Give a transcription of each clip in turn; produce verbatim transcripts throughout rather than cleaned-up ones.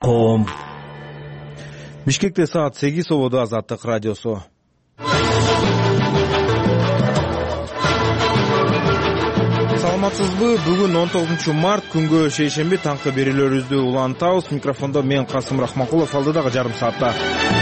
ком. Бишкекте саат сегиз, ободо Азаттык радиосу. Саламатсызбы? Бүгүн он тогузунчу март, күнгө шейшемби, таңкы берүүлөрүбүздү улантабыз. Микрофондо мен Касым Рахманкулов, алдыдагы жарым саатта.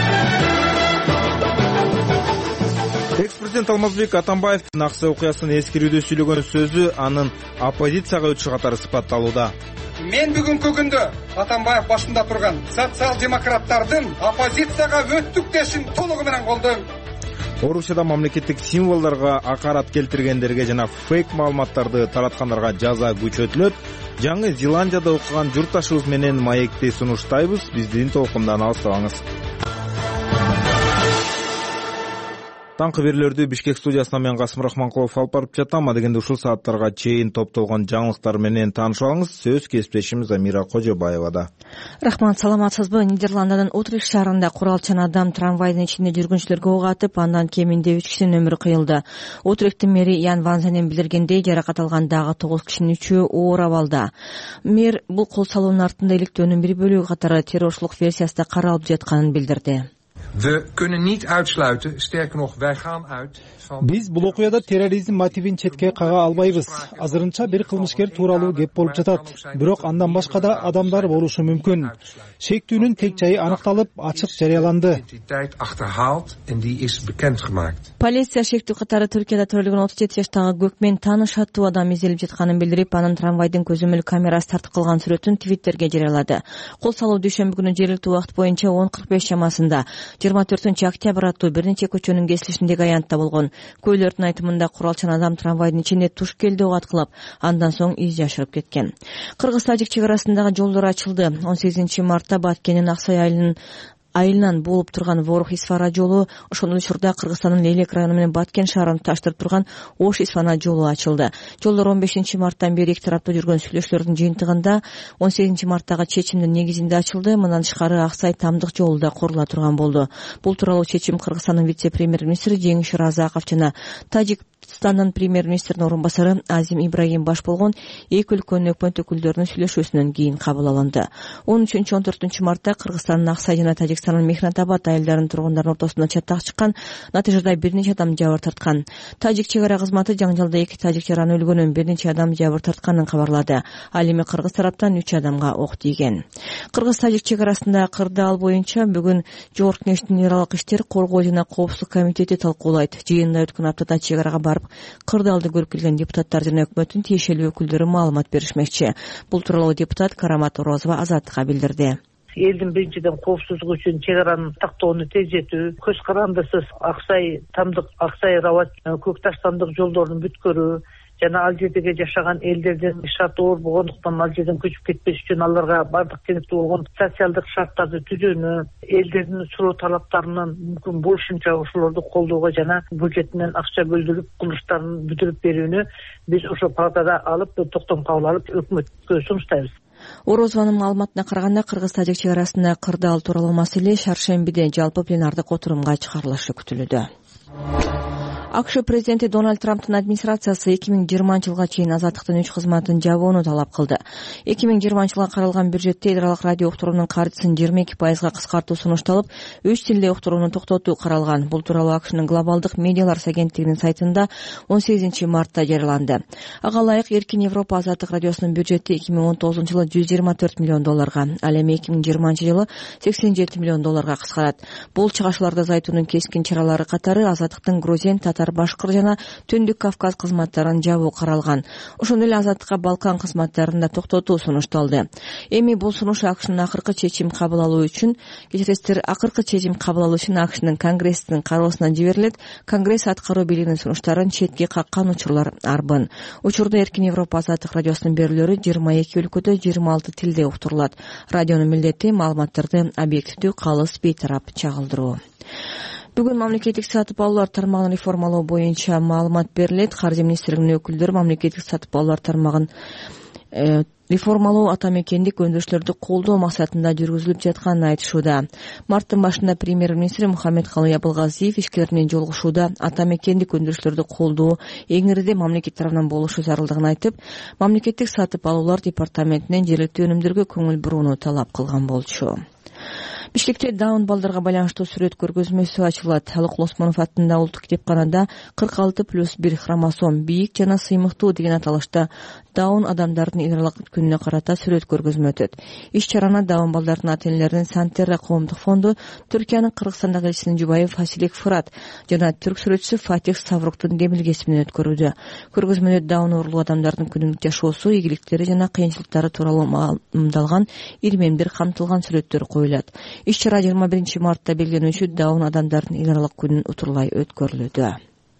Экс-президент Алмазбек Атамбаевдин Аксай окуясын эскерүүдө сүйлөгөн сөзү анын оппозицияга өтүшү катары сыпатталууда. Мен бүгүнкү күндө Атамбаев башында турган социал-демократтардын оппозицияга өттүк дешин толугу менен колдойм. Орусияда мамлекеттик символдорго акарат келтиргендерге жана фейк маалыматтарды тараткандарга жаза күчөтүлөт. Жаңы Зеландияда окуган журтташыбыз менен маекти сунуштайбыз. Биздин толкундан алыстабаңыз. Таңкы берүүлөрдү Бишкек студиясынан мен Касым Рахманкулов алып барып жатам. Адегенде ушул сааттарга чейин топтолгон жаңылыктар менен таанышып алыңыз. Сөз кесиптешimiz Амира Кожобаевада. Рахмат, саламатсызбы? Нидерландынын Утрехт шаарында куралчан адам трамвайдын ичинде жүргүнчүлөргө ок атып, андан кеминде үч кишинин өмүрү кыйылды. Утрехттин мэри Ян Ванзенен билдиргендей, жаракат алган дагы тогуз кишинин үчөө оор абалда. Мэр бул кол салуунун артында иликтөөнүн бир бөлүгү катары террорчулук версиясында каралып жатканын билдирди. We kunnen niet uitsluiten, sterker nog, wij gaan uit van... Биз бул окуяда терроризм мотивин четке кага албайбыз. Азырынча бир кылмышкер тууралуу кеп болуп жатат. Бирок андан башка да адамдар болушу мүмкүн. Шектүүнүн тек жайы аныкталып, ачык жарыяланды. Полиция шектүү катары Түркияда төрөлгөн отуз жети жаштагы көкмен тааныш аттуу адам изделип жатканын билдирип, анын трамвайдын көзөмөл камерасы тартып калган сүрөтүн Твиттерге жарыялады. Кол салуу дүйшөмбү күнү жергиликтүү убакыт боюнча он кырк беш чамасында жыйырма төртүнчү октябрь аттуу бир нече көчөнүн кесилишиндеги аянтта болгон. Көйлөрдүн айтымында куралчан адам трамвайдын ичинде туш келди ок аткылап, андан соң из жашырып кеткен. Кыргыз-Тажик чек арасындагы жолдор ачылды. он сегизинчи мартта Баткендин Аксай айылынын айылынан болуп турган Ворох-Исфара жолу, ошол учурда Кыргызстандын Элек району менен Баткен шаарын таштырып турган Ош-Исфана жолу ачылды. Жолдор он бешинчи марттан бери эки тараптуу жүргөн сүйлөшүүлөрдүн жыйынтыгында он сегизинчи марттагы чечимдин негизинде ачылды. Мындан тышкары Аксай Тамдык жолу да курула турган болду. Бул тууралуу чечим Кыргызстандын вице-премьер-министри Жеңиш Разаков жана Тажикстандын премьер-министринин орун басары Азим Ибрагим баш болгон эки өлкөнүн өкмөт өкүлдөрүнүн сүйлөшүүсүнөн кийин кабыл алынды. он үчүнчү он төртүнчү мартта Кыргызстандын Аксай жана Тажикстандын Мехнатабад айылдарынын тургундарын ортосунда чатак чыккан. Натыйжада бир нече адам жабыр тарткан. Тажик чек ара кызматы жаңжалда эки тажик жаран өлгөнүн, бир нече адам жабыр тартканын кабарлады. Ал эми кыргыз тараптан үч адамга ок тийген. Кыргыз-Тажик чек арасында кырдаал боюнча бүгүн Жогорку Кеңештин нейралык иштер, коргоо жана коопсуздук комитети талкуулайт. Жыйында өткөн аптада чек арага барып кырдаалды көрүп келген депутаттар жана өкмөттүн тиешелүү өкүлдөрү маалымат беришмекчи. Бул тууралуу депутат Карамат Орозова Азаттыкка билдирди. Элдин биринчиден коопсуздугу үчүн чек араны тактоону тездетүү, көз карандысыз Аксай Тамдык, Аксай Рабат, Көк Таш Тамдык жолдорун бүткөрүү жана ал жердеги жашаган элдердин шарты оор болгондуктан ал жерден көчүп кетпеш үчүн аларга бардык керектүү болгон социалдык шарттарды түзүүнү, элдердин суроо талаптарынын мүмкүн болушунча ошолорду колдоого жана бюджетинен акча бөлдүрүп курулуштарын бүтүрүп берүүнү биз ошо палатада алып токтом кабыл алып өкмөткө сунуштайбыз. Орозованын маалыматына караганда Кыргыз-Тажик чек арасында кырдаал тууралуу маселе шаршембиде жалпы пленардык отурумга чыгарылышы күтүлүүдө. АКШ президенти Дональд Трамптын администрациясы эки миң жыйырманчы жылга чейин азаттыктын үч кызматын жабууну талап кылды. эки миң жыйырманчы жылга каралган бюджетте эдралык радио уктуруунун каржысын жыйырма эки пайызга кыскартуу сунушталып, үч тилде уктурууну токтотуу каралган. Бул тууралуу АКШнын глобалдык медиалар агенттигинин сайтында он сегизинчи мартта жарыяланды. Ага ылайык Эркин Европа азаттык радиосунун бюджети эки миң он тогузунчу жылы жүз жыйырма төрт миллион долларга, ал эми эки миң жыйырманчы жылы сексен жети миллион долларга кыскарат. Бул чыгашууларды азайтуунун кескин чаралары катары азаттыктын грузин, татар, башкыр жана Түндүк Кавказ кызматтарын жабуу каралган. Ошондой эле азаттыкка Балкан кызматтарын да токтотуу сунушталды. Эми бул сунуш АКШнын акыркы чечим кабыл алуу үчүн, кечиресиздер, акыркы чечим кабыл алуу үчүн АКШнын Конгресстин кароосуна жиберилет. Конгресс аткаруу бийлигинин сунуштарын четке каккан учурлар арбын. Учурда Эркин Европа азаттык радиосунун берүүлөрү жыйырма эки өлкөдө жыйырма алты тилде уктурулат. Радионун милдети маалыматтарды объективдүү, калыс, бейтарап чагылдыруу. Бүгүн мамлекеттик сатып алуулар тармагын реформалоо боюнча маалымат берилет. Каржы министрлигинин өкүлдөрү мамлекеттик сатып алуулар тармагын реформалоо ата мекендик өндүрүшлөрдү колдоо максатында жүргүзүлүп жатканын айтышууда. Марттын башында премьер-министр Мухаммедкалый Абылгазиев ишкерлеринен жолугушууда ата мекендик өндүрүшлөрдү колдоо эң ириде мамлекет тарабынан болушу зарылдыгын айтып, мамлекеттик сатып алуулар департаментинен жергиликтүү өнүмдөргө көңүл бурууну талап кылган болчу. Бишкекте даун балдарга байланыштуу сүрөт көргөзмөсү ачылат. Алык Лосмонов атында улуттук китепканада кырк алты плюс бир хромосом бийик жана сыймыктуу деген аталышта даун адамдардын ыйралык күнүнө карата сүрөт көргөзмө өтөт. Иш-чараны даун балдардын ата-энелеринин Сантерра коомдук фонду, Түркиянын Кыргызстандагы элчисинин жубайы Фасилек Фырат жана түрк сүрөтчүсү Фатих Савруктун демилгеси менен өткөрүүдө. Көргөзмөдө даун оорулуу адамдардын күнүмдүк жашоосу, ийгиликтери жана кыйынчылыктары тууралуу маалымдалган ирмемдер камтылган сүрөттөр коюлат. Иш-чара жыйырма биринчи мартта белгиленүүчү даун адамдардын ыйралык күнүн утурлай өткөрүлүүдө.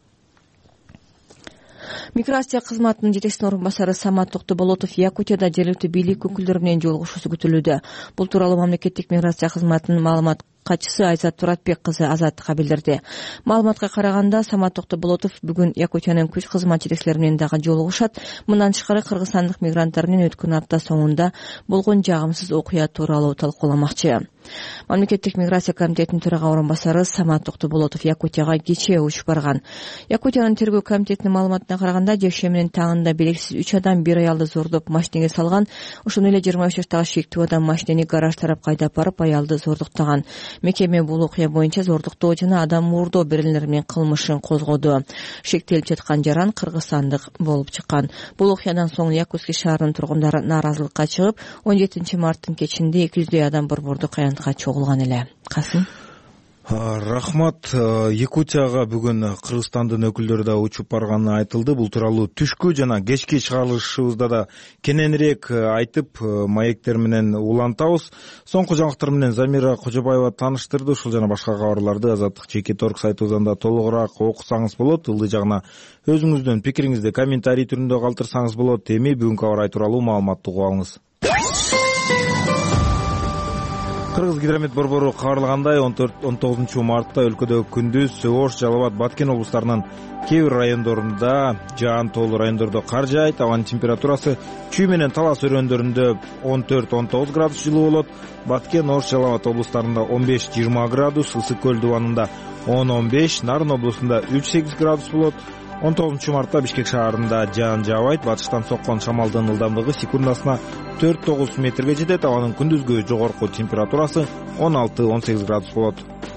Миграция кызматынын жетекчисинин орун басары Самат Токтоболотов Якутияда жергиликтүү бийлик өкүлдөрү менен жолугушуусу күтүлүүдө. Бул тууралуу мамлекеттик миграция кызматынын маалымат катчысы Айзат Туратбек кызы Азаттыкка билдирди. Маалыматка караганда, Самат Токтоболотов бүгүн Якутиянын күч кызмат жетекчилери менен дагы жолугушат. Мындан тышкары кыргызстандык мигранттар менен өткөн апта соңунда болгон жагымсыз окуя тууралуу талкууламакчы. Мамлекеттик миграция комитетинин төрага орун басары Самат Токтоболотов Якутияга кечээ учуп барган. Якутиянын тергөө комитетинин маалыматына караганда, жекшеминин таңында белгисиз үч адам бир аялды зордоп машинеге салган. Ошондой эле жыйырма үч жаштагы шектүү адам машинени гараж тарапка айдап барып аялды зордуктаган. Мекеме бул окуя боюнча зордуктоо жана адам муурдоо берилери менен кылмышын козгоду. Шектелип жаткан жаран кыргызстандык болуп чыккан. Бул окуядан соң Якутский шаарынын тургундары нааразылыкка чыгып, он жетинчи марттын кечинде эки жүздөй адам борбордук аянтка чогулган эле. Касым. Рахмат. Якутияга бүгүн Кыргызстандын өкүлдөрү да учуп барганы айтылды. Бул тууралуу түшкү жана кечки чыгарылышыбызда да кененирээк айтып, маектер менен улантабыз. Соңку жаңылыктар менен Замира Кожобаева тааныштырды. Ушул жана башка кабарларды Азаттык жеке торг сайтыбыздан да толугураак окусаңыз болот. Ылдый жагына өзүңүздүн пикириңизди комментарий түрүндө калтырсаңыз болот. Эми бүгүнкү аба ырайы тууралуу маалыматты угуп алыңыз. Кыргыз гидромет борбору кабарлагандай, он төрт он тогузунчу мартта өлкөдө күндүз Ош, Жалал Абад, Баткен облустарынын кээ бир райондорунда, жаан тоолуу райондордо кар жаайт. Абанын температурасы Чүй менен Талас өрөөндөрүндө он төрт он тогуз градус жылуу болот. Баткен, Ош, Жалал Абад облустарында он беш жыйырма градус, Ысык көл дубанында он он беш, Нарын облусунда үч сегиз градус болот. он тогузунчу мартта Бишкек шаарында жаан жаабайт. Батыштан соккон шамалдын ылдамдыгы секундасына төрт тогуз метрге жетет. Абанын күндүзгү жогорку температурасы он алты он сегиз градус болот.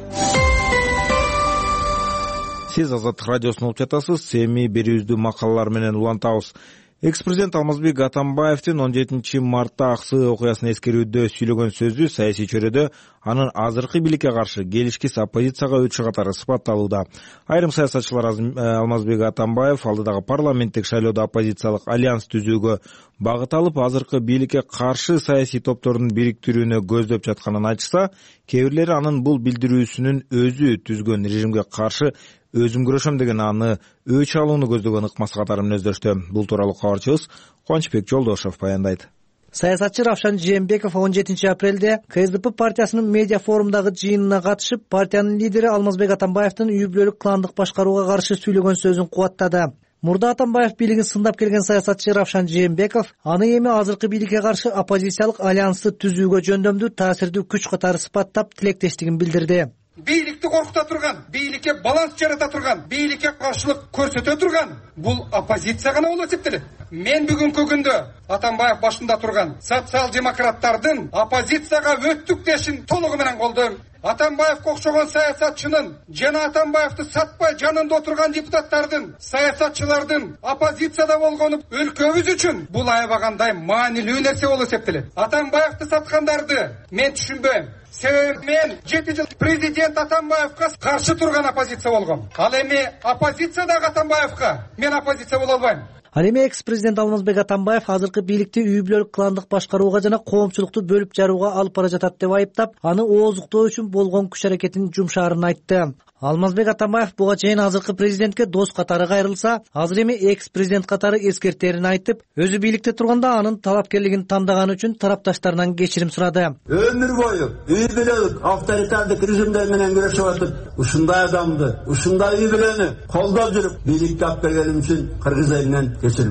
Сиз Азаттык радиосун угуп жатасыз. Эми берүүбүздү макалалар менен улантабыз. Экс-президент Алмазбек Атамбаевдин он жетинчи мартта Аксы окуясын эскерүүдө сүйлөгөн сөзү саясий чөйрөдө анын азыркы бийликке каршы келишкис оппозицияга өтүшү катары сыпатталууда. Айрым саясатчылар Алмазбек Атамбаев алдыдагы парламенттик шайлоодо оппозициялык альянс түзүүгө багыт алып, азыркы бийликке каршы саясий топтордун бириктирүүнү көздөп жатканын айтышса, кээ бирлери анын бул билдирүүсүнүн өзү түзгөн режимге каршы өзүм күрөшөм деген аны өч алууну көздөгөн ыкмасы катары мүнөздөштү. Бул тууралуу кабарчыбыз Кубанычбек Жолдошев баяндайт. Саясатчы Равшан Жээнбеков он жетинчи апрелде КСДП партиясынын медиа форумдагы жыйынына катышып, партиянын лидери Алмазбек Атамбаевдин үй бүлөлүк кландык башкарууга каршы сүйлөгөн сөзүн кубаттады. Мурда Атамбаев бийлигин сындап келген саясатчы Равшан Жээнбеков аны эми азыркы бийликке каршы оппозициялык альянсты түзүүгө жөндөмдүү таасирдүү күч катары сыпаттап тилектештигин билдирди. Бийликти коркута турган, бийликке баланс жарата турган, бийликке каршылык көрсөтө турган бул оппозиция гана болуп эсептелет. Мен бүгүнкү күндө Атамбаев башында турган социал-демократтардын оппозицияга өттүктешин толугу менен колдойм. Атамбаевке окшогон саясатчынын жана Атамбаевди сатпай жанында отурган депутаттардын, саясатчылардын оппозицияда болгону өлкөбүз үчүн бул аябагандай маанилүү нерсе болуп эсептелет. Атамбаевди саткандарды мен түшүнбөйм. Себеби мен жети жыл президент Атамбаевка каршы турган оппозиция болгом. Ал эми оппозициядагы Атамбаевка мен оппозиция боло албайм. Ал эми экс-президент Алмазбек Атамбаев азыркы бийликти үй бүлөлүк кландык башкарууга жана коомчулукту бөлүп жарууга алып бара жатат деп айыптап, аны ооздуктоо үчүн болгон күч аракетин жумшаарын айтты. Алмазбек Атамбаев буга чейин азыркы президентке дос катары кайрылса, азыр эми экс-президент катары эскертерин айтып, өзү бийликте турганда анын талапкерлигин тандаганы үчүн тарапташтарынан кечирим сурады. Өмүр бою үй бүлөлүк авторитардык режимдер менен күрөшүп атып, ушундай адамды, ушундай үй бүлөнү колдоп жүрүп бийликке алып келгеним үчүн кыргыз элинен кечирим сурайм.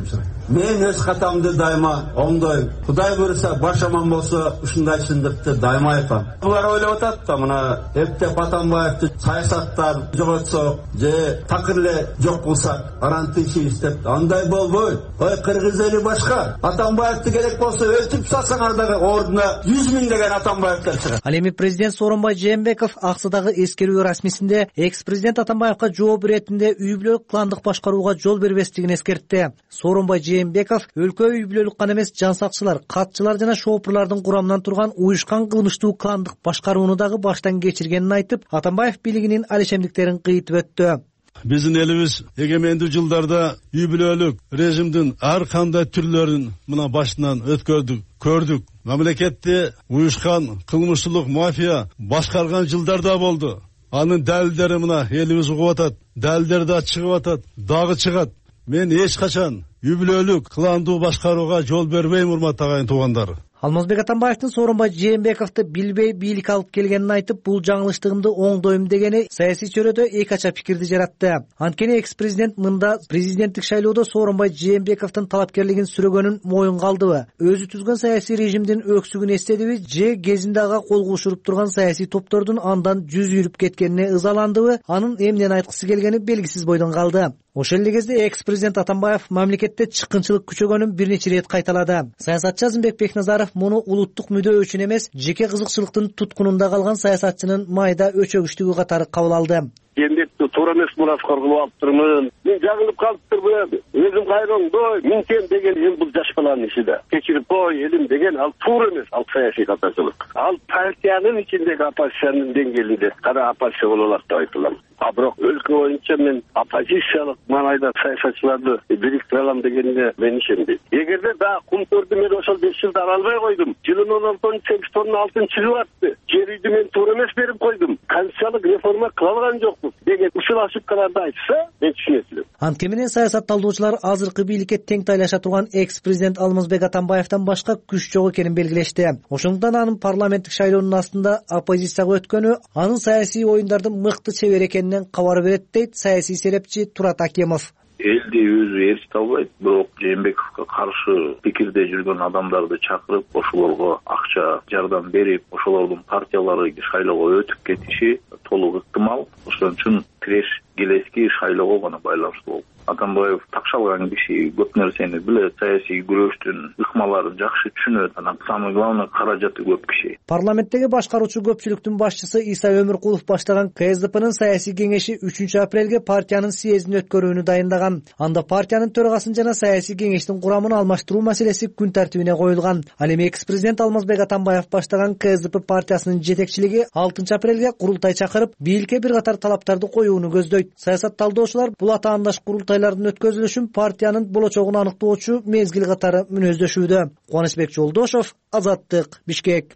мен өз катамды дайыма оңдойм. Кудай буйруса баш аман болсо ушундай чындыкты дайыма айтам. Булар ойлоп атат да мына эптеп Атамбаевди саясаттан жоготсок же такыр эле жок кылсак анан тынчыбыз деп. Андай болбойт. Ой, кыргыз эли башка. Атамбаевди керек болсо өлтүрүп салсаңар дагы ордуна жүз миңдеген Атамбаевдер чыгат. Ал эми президент Сооронбай Жээнбеков Аксыдагы эскерүү расмисинде экс-президент Атамбаевга жооп иретинде үй бүлөлүк кландык башкарууга жол бербестигин эскертти. Сооронбай Жээнбеков өлкө үй бүлөлүк гана эмес, жан сакчылар, катчылар жана шоопурлардын курамынан турган уюшкан кылмыштуу кландык башкарууну дагы баштан кечиргенин айтып, Атамбаев бийлигинин алишемдиктерин кыйтып өттү. Биздин элибиз эгемендүү жылдарда үй бүлөлүк режимдин ар кандай түрлөрүн мына башынан өткөрдүк, көрдүк. Мамлекетти уюшкан кылмыштуулук мафия башкарган жылдар да болду. Анын далилдери мына элибиз угуп атат. Далилдер да чыгып атат, дагы чыгат. Мен эч качан үй бүлөлүк кландуу башкарууга жол бербейм, урматтуу агайын туугандар. Алмазбек Атамбаевдин Сооронбай Жээнбековду билбей бийлик алып келгенин айтып, бул жаңылыштыгымды оңдойм дегени саясий чөйрөдө эки кача пикирди жаратты. Анткени экс-президент мында президенттик шайлоодо Сооронбай Жээнбековдун талапкерлигин сүрөгөнүн моюнга алдыбы? Өзү түзгөн саясий режимдин өксүгүн эстедиби же кезинде ага кол кушуруп турган саясий топтордун андан жүз үйрүп кеткенине ызаландыбы? Анын эмнени айткысы келгени белгисиз бойдон калды. Ошол эле кезде экс-президент Атамбаев мамлекетте чыккынчылык күчөгөнүн бир нече ирет кайталады. Саясатчы Азымбек Бекназаров муну улуттук мүдө үчүн эмес, жеке кызыкчылыктын туткунунда калган саясатчынын майда өчөгүчтүгү катары кабыл алды. Эмнекти туура эмес мураскор кылып алыптырмын. Мен жаңылып калыптырмын. Өзүм кайроңдой, минтен деген эми бул жаш баланын иши да. Кечирип кой элим деген ал туура эмес, ал саясий катачылык. Ал партиянын ичиндеги оппозициянын деңгээлинде кара оппозиция боло алат деп айтылам. А бирок өлкө боюнча мен оппозициялык маанайда саясатчыларды бириктире алам дегенине мен ишенбейм. Эгерде да кумтөрдү мен ошол беш жылда ала албай койдум. Жылын он алтынчы сексен алтын чыгып атты. Жер үйдү мен туура эмес берип койдум. Конституциялык реформа кыла алган жокпуз деген ушул ошибкаларды айтса, мен түшүнөт элем. Анткени менен саясат талдоочулар азыркы бийликке тең тайлаша турган экс-президент Алмазбек Атамбаевден башка күч жок экенин белгилешти. Ошондуктан анын парламенттик шайлоонун астында оппозицияга өткөнү анын саясий оюндардын мыкты чебер экенинен кабар берет, дейт саясий серепчи Турат Акимов. Элди өзү ээрчите албайт, бирок Жээнбековго каршы пикирде жүргөн адамдарды чакырып, ошолорго акча жардам берип, ошолордун партиялары шайлоого өтүп кетиши толук ыктымал. Ошон үчүн киреш келески шайлоого гана байланыштуу болду. Атамбаев такшалган киши, көп нерсени билет, саясий күрөштүн ыкмаларын жакшы түшүнөт, анан самый главный каражаты көп киши. Парламенттеги башкаруучу көпчүлүктүн башчысы Иса Өмүркулов баштаган КСДПнын саясий кеңеши үчүнчү апрелге партиянын съездин өткөрүүнү дайындаган. Анда партиянын төрагасын жана саясий кеңештин курамын алмаштыруу маселеси күн тартибине коюлган. Ал эми экс-президент Алмазбек Атамбаев баштаган КСДП партиясынын жетекчилиги алтынчы апрелге курултай чакырып, бийликке бир катар талаптарды коюуну көздөйт. Саясат талдоочулар бул атаандаш курултайлардын өткөзүлүшүн партиянын болочогун аныктоочу мезгил катары мүнөздөшүүдө. Кубанычбек Жолдошов, Азаттык, Бишкек.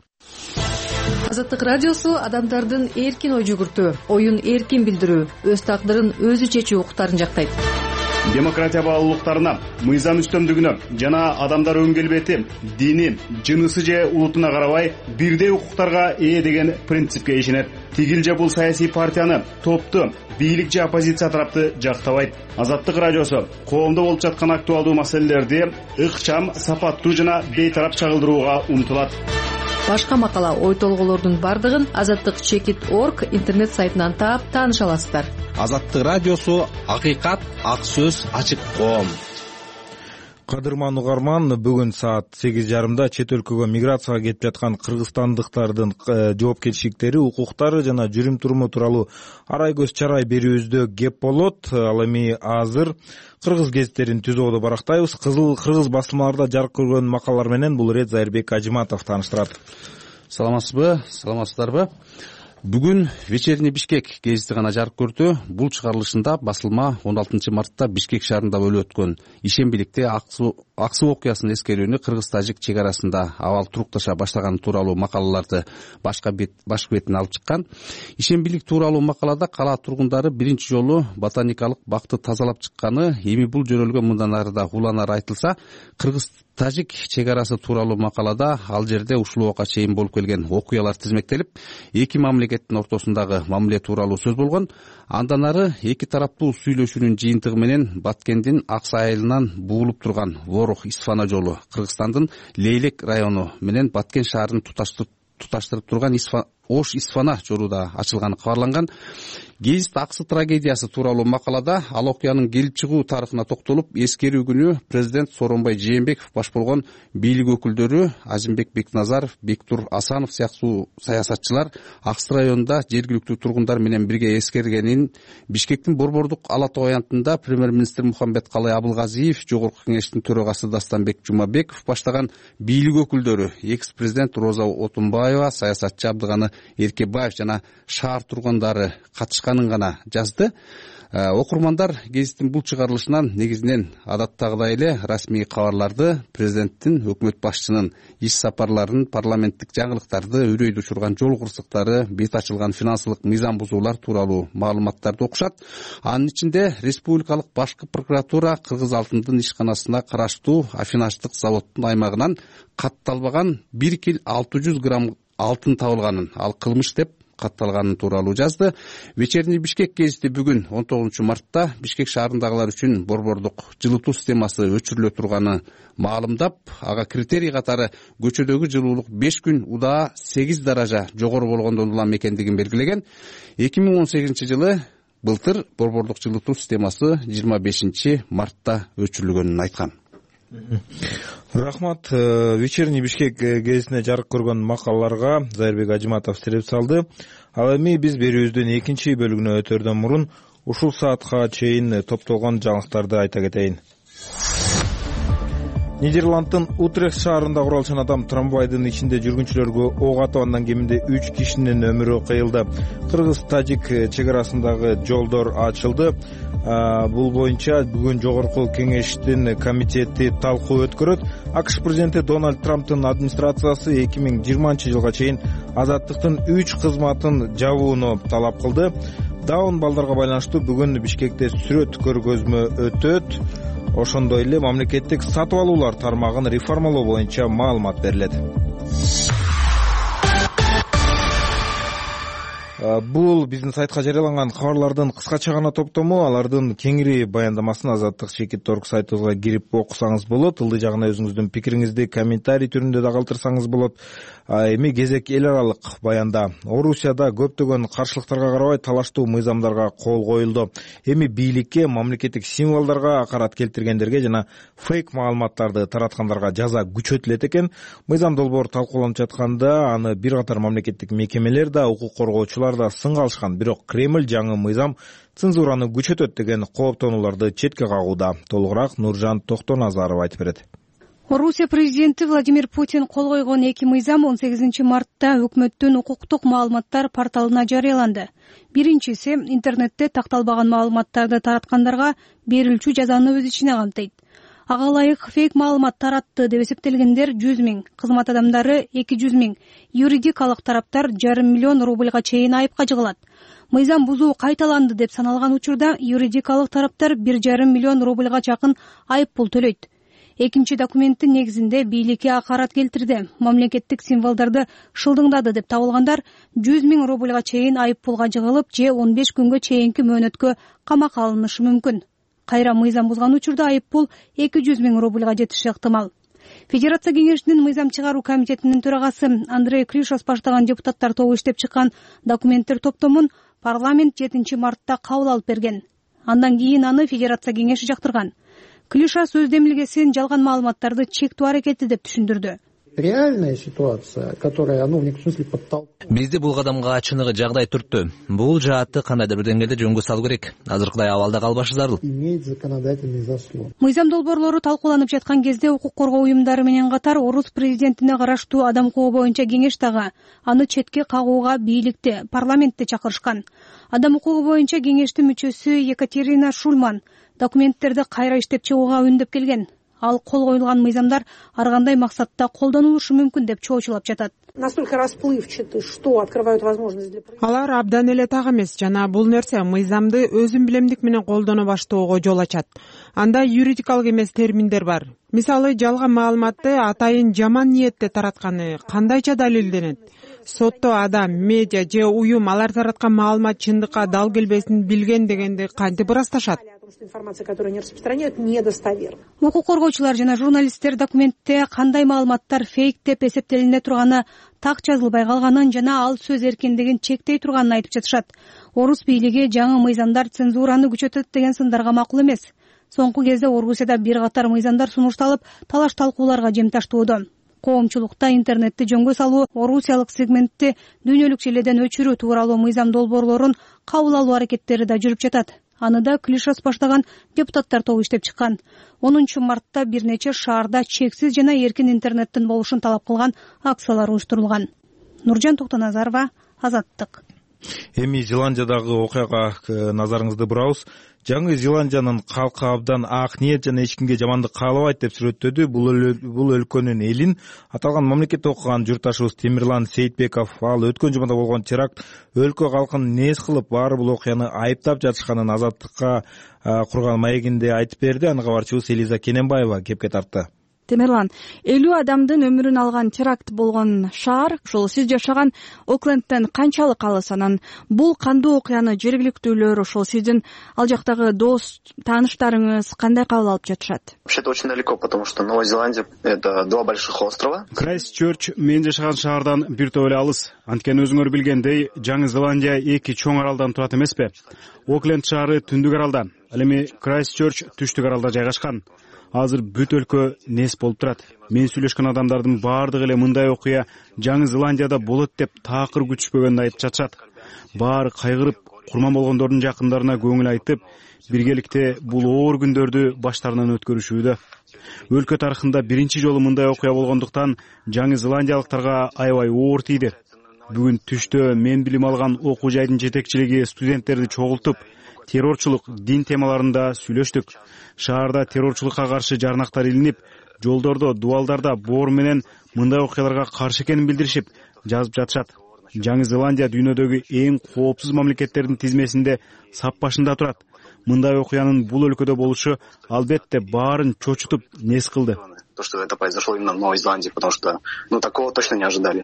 Азаттык радиосу адамдардын эркин ой жүгүртүү, оюн эркин билдирүү, өз тагдырын өзү чечүү укуктарын жактайт. Демократия баалуулуктарына, мыйзам үстөмдүгүнө жана адамдар өң келбети, дини, жынысы же улутуна карабай бирдей укуктарга ээ деген принципке ишенет. Тигил же бул саясий партияны, топту, бийлик же оппозиция тарапты жактабайт. Азаттык радиосу коомдо болуп жаткан актуалдуу маселелерди ыкчам, сапаттуу жана бейтарап чагылдырууга умтулат. Башка макала, ой толголордун бардыгын азаттык чекит точка орг интернет сайтынан таап тааныша аласыздар. Азаттык радиосу акыйкат, ак сөз, ачык коом. Кадырман угарман, бүгүн саат сегиз жарымда чет өлкөгө миграцияга кетип жаткан кыргызстандыктардын жоопкерчиликтери, укуктары жана жүрүм туруму тууралуу арай көз чарай берүүбүздө кеп болот. Ал эми азыр кыргыз гезиттерин түзүүдө барактайбыз. Кызыл кыргыз басылмаларда жарык көргөн макалалар менен бул ирет Зайырбек Ажиматов тааныштырат. Саламатсызбы, саламатсыздарбы? Бүгүн Вечерний Бишкек гезити гана жарык көрдү. Бул чыгарылышында басылма он алтынчы мартта Бишкек шаарында болуп өткөн ишембиликте аксы окуясынын эскерүүнү кыргыз-тажик чек арасында абал турукташа баштаганы тууралуу макалаларды башка бет башкы бетине алып чыккан. Ишембилик тууралуу макалада кала тургундары биринчи жолу ботаникалык бакты тазалап чыкканы, эми бул жөнөлгө мындан ары да уланары айтылса, кыргыз Тажик чек арасы тууралуу макалада ал жерде ушул убакка чейин болуп келген окуялар тизмектелип, эки мамлекет мамлекеттин ортосундагы мамиле тууралуу сөз болгон. Андан ары эки тараптуу сүйлөшүүнүн жыйынтыгы менен Баткендин Аксы айылынан буулуп турган Ворух Исфана жолу Кыргызстандын Лейлек району менен Баткен шаарын туташтырып турган Ош Исфана жолу да ачылганы кабарланган. Гезит Аксы трагедиясы тууралуу макалада ал окуянын келип чыгуу тарыхына токтолуп, эскерүү күнү президент Сооронбай Жээнбеков баш болгон бийлик өкүлдөрү Азимбек Бекназаров, Бектур Асанов сыяктуу саясатчылар Аксы районунда жергиликтүү тургундар менен бирге эскергенин Бишкектин Борбордук Ала Тоо аянтында премьер-министр Мухаммедкалый Абылгазиев, Жогорку Кеңештин төрагасы Дастанбек Жумабеков баштаган бийлик өкүлдөрү, экс-президент Роза Отунбаева, саясатчы Абдыганы Эркебаев жана шаар тургундары катышканын гана жазды. Окурмандар гезиттин бул чыгарылышынан негизинен адаттагыдай эле расмий кабарларды, президенттин, өкмөт башчынын иш сапарларын, парламенттик жаңылыктарды, үрөйдү учурган жол кырсыктары, бет ачылган финансылык мыйзам бузуулар тууралуу маалыматтарды окушат. Анын ичинде республикалык башкы прокуратура Кыргыз алтындын ишканасына караштуу Афинаштык заводдун аймагынан катталбаган бир кил алты жүз грамм алтын табылганын, ал кылмыш деп катталганын тууралуу жазды. Вечерний Бишкек гезити бүгүн он тогузунчу мартта Бишкек шаарындагылар үчүн борбордук жылытуу системасы өчүрүлө турганы маалымдап, ага критерий катары көчөдөгү жылуулук беш күн удаа сегиз даража жогору болгондон улам экендигин белгилеген. эки миң он сегизинчи жылы былтыр борбордук жылытуу системасы жыйырма бешинчи мартта өчүрүлгөнүн айткан. Рахмат. Вечерний Бишкек гезитине жарык көргөн макалаларга Зайырбек Ажиматов сереп салды. Ал эми биз берүүбүздүн экинчи бөлүгүнө өтөрдөн мурун ушул саатка чейин топтолгон жаңылыктарды айта кетейин. Нидерланддын Утрехт шаарында куралчан адам трамвайдын ичинде жүргүнчүлөргө ок атып, андан кеминде үч кишинин өмүрү кыйылды. Кыргыз-Тажик чек арасындагы жолдор ачылды. Бул боюнча бүгүн Жогорку Кеңештин комитети талкуу өткөрөт. АКШ президенти Дональд Трамптын администрациясы эки миң жыйырманчы жылга чейин азаттыктын үч кызматын жабууну талап кылды. Даун балдарга байланыштуу бүгүн Бишкекте сүрөт көргөзмө өтөт. Ошондой эле мамлекеттик сатып алуулар тармагын реформалоо боюнча маалымат берилет. Бул биздин сайтка жарыяланган кабарлардын кыскача гана топтому. Алардын кеңири баяндамасын Азаттык Чекит орг сайтыбызга кирип окусаңыз болот. Ылдый жагына өзүңүздүн пикириңизди комментарий түрүндө да калтырсаңыз болот. Эми кезек эл аралык баянда. Орусияда көптөгөн каршылыктарга карабай талаштуу мыйзамдарга кол коюлду. Эми бийликке, мамлекеттик символдорго акарат келтиргендерге жана фейк маалыматтарды тараткандарга жаза күчөтүлөт экен. Мыйзам долбоор талкууланып жатканда аны бир катар мамлекеттик мекемелер да, укук коргоочулар да сынга алышкан. Бирок Кремль жаңы мыйзам цензураны күчөтөт деген кооптонууларды четке кагууда. Толугураак Нуржан Токтоназаров айтып берет. Орусия президенти Владимир Путин кол койгон эки мыйзам он сегизинчи мартта өкмөттүн укуктук маалыматтар порталына жарыяланды. Биринчиси интернетте такталбаган маалыматтарды тараткандарга берилчү жазаны өз ичине камтыйт. Ага ылайык фейк маалымат таратты деп эсептелгендер жүз миң, кызмат адамдары эки жүз миң, юридикалык тараптар жарым миллион рубльга чейин айыпка жыгылат. Мыйзам бузуу кайталанды деп саналган учурда юридикалык тараптар бир жарым миллион рубльга жакын айып пул төлөйт. Экинчи документтин негизинде бийликке акарат келтирди, мамлекеттик символдорду шылдыңдады деп табылгандар жүз миң рубльга чейин айып пулга жыгылып, же он беш күнгө чейинки мөөнөткө камакка алынышы мүмкүн. Кайра мыйзам бузган учурда айып пул эки жүз миң рубльга жетиши ыктымал. Федерация кеңешинин мыйзам чыгаруу комитетинин төрагасы Андрей Кришос баштаган депутаттар тобу иштеп чыккан документтер топтомун парламент жетинчи мартта кабыл алып берген. Андан кийин аны Федерация кеңеши жактырган. Клиша сөз демилгесин жалган маалыматтарды чектөө аракети деп түшүндүрдү. Реальная ситуация, которая, ну, в некотором смысле подтолкнула. Бизди бул кадамга ачыныгы жагдай түрттү. Бул жаатты кандайдыр бир деңгээлде жөнгө салуу керек. Азыркыдай абалда калбашы зарыл. Имеет законодательный заслон. Мыйзам долбоорлору талкууланып жаткан кезде укук коргоо уюмдары менен катар орус президентине караштуу адам укугу боюнча кеңеш дагы аны четке кагууга бийликте, парламентте чакырышкан. Адам укугу боюнча кеңештин мүчөсү Екатерина Шульман документтерди кайра иштеп чыгууга үндөп келген. Ал кол коюлган мыйзамдар ар кандай максатта колдонулушу мүмкүн деп чоочулап жатат. Настолько расплывчаты, что открывают возможность для... Алар абдан эле так эмес жана бул нерсе мыйзамды өзүн билемдик менен колдоно баштоого жол ачат. Анда юридикалык эмес терминдер бар. Мисалы, жалган маалыматты атайын жаман ниетте таратканы кандайча далилденет? сотто адам, медиа же уюм алар тараткан маалымат чындыкка дал келбесин билген дегенди кантип ырасташат? Информация, которую они распространяют, недостоверна. Укук коргоочулар жана журналисттер документте кандай маалыматтар фейк деп эсептелине турганы, так жазылбай калганын жана ал сөз эркиндигин чектей турганын айтып жатышат. Орус бийлиги жаңы мыйзамдар цензураны күчөтөт деген сындарга макул эмес. Соңку кезде Орусияда бир катар мыйзамдар сунушталып, талаш талкууларга жем таштоодо. Коомчулукта интернетти жөнгө салуу, орусиялык сегментти дүйнөлүк желеден өчүрүү тууралуу мыйзам долбоорлорун кабыл алуу аракеттери да жүрүп жатат. Аны да Клишос баштаган депутаттар тобу иштеп чыккан. онунчу мартта бир нече шаарда чексиз жана эркин интернеттин болушун талап кылган акциялар уюштурулган. Нуржан Токтоназарова, Азаттык. Эми Зеландиядагы окуяга назарыңызды бурабыз. Жаңы Зеландиянын калкы абдан ак ниет жана эч кимге жамандык каалабайт деп сүрөттөдү. Бул өлкөнүн элин аталган мамлекетте окуган журтташыбыз Темирлан Сейитбеков ал өткөн жумада болгон теракт өлкө калкын нээс кылып баары бул окуяны айыптап жатышканын Азаттыкка курган маегинде айтып берди. Аны кабарчыбыз Элиза Кененбаева кепке тартты. Темирлан, элүү адамдын өмүрүн алган теракт болгон шаар, ошол сиз жашаган Оклендтен канчалык алыс? Анан бул кандуу окуяны жергиликтүүлөр, ошол сиздин ал жактагы дос, тааныштарыңыз кандай кабыл алып жатышат? Вообще-то очень далеко, потому что Новая Зеландия — это два больших острова. Крайстчерч мен жашаган шаардан бир топ эле алыс. Анткени өзүңөр билгендей, Жаңы Зеландия эки чоң аралдан турат эмеспи? Окленд шаары түндүк аралда, ал эми Крайстчерч түштүк аралда жайгашкан. Азыр бүт өлкө нес болуп турат. Мен сүйлөшкөн адамдардын баардыгы эле мындай окуя Жаңы Зеландияда болот деп таакыр күтүшпөгөнүн айтып жатышат. Баары кайгырып, курман болгондордун жакындарына көңүл айтып, биргеликте бул оор күндөрдү баштарынан өткөрүшүүдө. Өлкө тарыхында биринчи жолу мындай окуя болгондуктан Жаңы Зеландиялыктарга аябай оор тийди. Бүгүн түштө мен билим алган окуу жайдын жетекчилиги студенттерди чогултуп, террорчулук, дин темаларында сүйлөштүк. Шаарда террорчулукка каршы жарнактар илинип, жолдордо, дубалдарда боор менен мындай окуяларга каршы экенин билдиришип, жазып жатышат. Жаңы Зеландия дүйнөдөгү эң коопсуз мамлекеттердин тизмесинде сап башында турат. Мындай окуянын бул өлкөдө болушу албетте баарын чочутуп, нес кылды. То, что это произошло именно в Новой Зеландии, потому что, ну, такого точно не ожидали.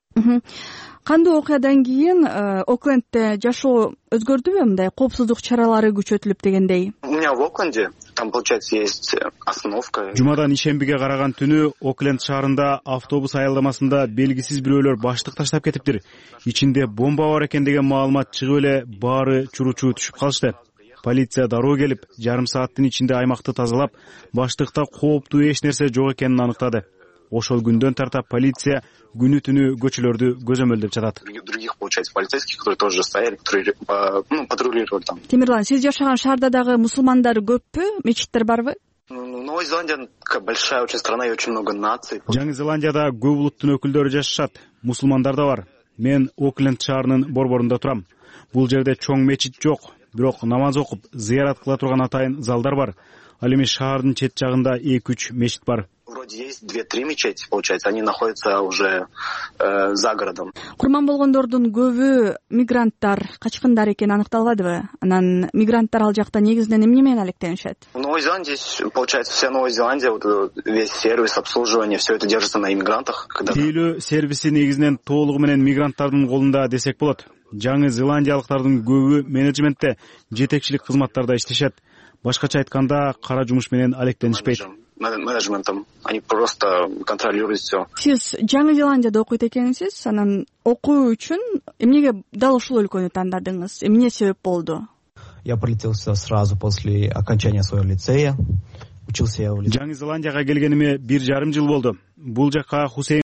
Кандуу окуядан кийин Оклендте жашоо өзгөрдүбү? Мындай коопсуздук чаралары күчөтүлүп дегендей. У меня в Окленде, там, получается, есть остановка. Жумадан ишембиге караган түнү Окленд шаарында автобус аялдамасында белгисиз бирөөлөр баштык таштап кетиптир. Ичинде бомба бар экен деген маалымат чыгып эле баары чуручу түшүп калышты. Полиция дароо келип, жарым сааттын ичинде аймакты тазалап, баштыкта кооптуу эч нерсе жок экенин аныктады. Ошол күндөн тарта полиция күнү түнү көчөлөрдү көзөмөлдөп жатат. Других, получается, полицейских, которые тоже стояли, которые, ну, патрулировали там. Темирлан, сиз жашаган шаарда дагы мусулмандар көппү? Мечиттер барбы? Новая Зеландия такая большая очень страна и очень много наций. Жаңы Зеландияда көп улуттун өкүлдөрү жашашат. Мусулмандар да бар. Мен Окленд шаарынын борборунда турам. Бул жерде чоң мечит жок, бирок намаз окуп, зыярат кыла турган атайын залдар бар. Ал эми шаардын чет жагында эки үч мечит бар. Вроде есть две-три мечети, получается, они находятся уже э, за городом. Курман болгондордун көбү мигранттар, качкындар экени аныкталбадыбы? Анан мигранттар ал жакта негизинен эмне менен алектенишет? В Новой Зеландии, получается, вся Новая Зеландия, вот весь сервис, обслуживание, все это держится на иммигрантах. Тейлөө сервиси негизинен толугу менен мигранттардын колунда десек болот. Жаңы Зеландиялыктардын көбү менеджментте, жетекчилик кызматтарда иштешет. Башкача айтканда, кара жумуш менен алектенишпейт. Менеджментом, они просто контролируют все. Сиз Жаңы Зеландияда окуйт экенсиз, анан окуу үчүн эмнеге дал ушул өлкөнү тандадыңыз? Эмне себеп болду? Я прилетел сразу после окончания своего лицея. Учился я в лицее. Жаңы Зеландияга келгениме бир жарым жыл болду. Бул жакка Хусейн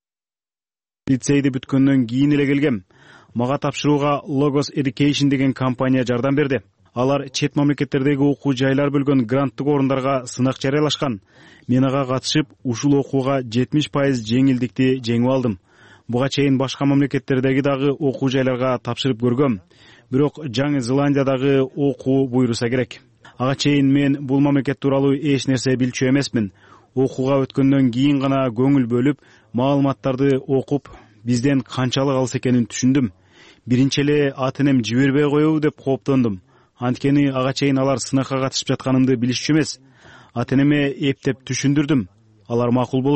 лицейди бүткөндөн кийин эле келгем. Мага тапшырууга Logos Education деген компания жардам берди. Алар чет мамлекеттердеги окуу жайлар бөлгөн гранттык орундарга сынак жарыялашкан. Мен ага катышып, ушул окууга жетимиш пайыз жеңилдикти жеңип алдым. Буга чейин башка мамлекеттердеги дагы окуу жайларга тапшырып көргөм. Бирок Жаңы Зеландиядагы окуу буйруса керек. Ага чейин мен бул мамлекет тууралуу эч нерсе билчү эмесмин. Окууга өткөндөн кийин гана көңүл бөлүп, маалыматтарды окуп, бизден канчалык алыс экенин түшүндүм. Биринчи эле ата энем жибербей коебу деп кооптондум. Анткени ага чейин алар сынакка катышып жатканымды билишчү эмес. Ата энеме эптеп түшүндүрдүм. Алар макул болушту.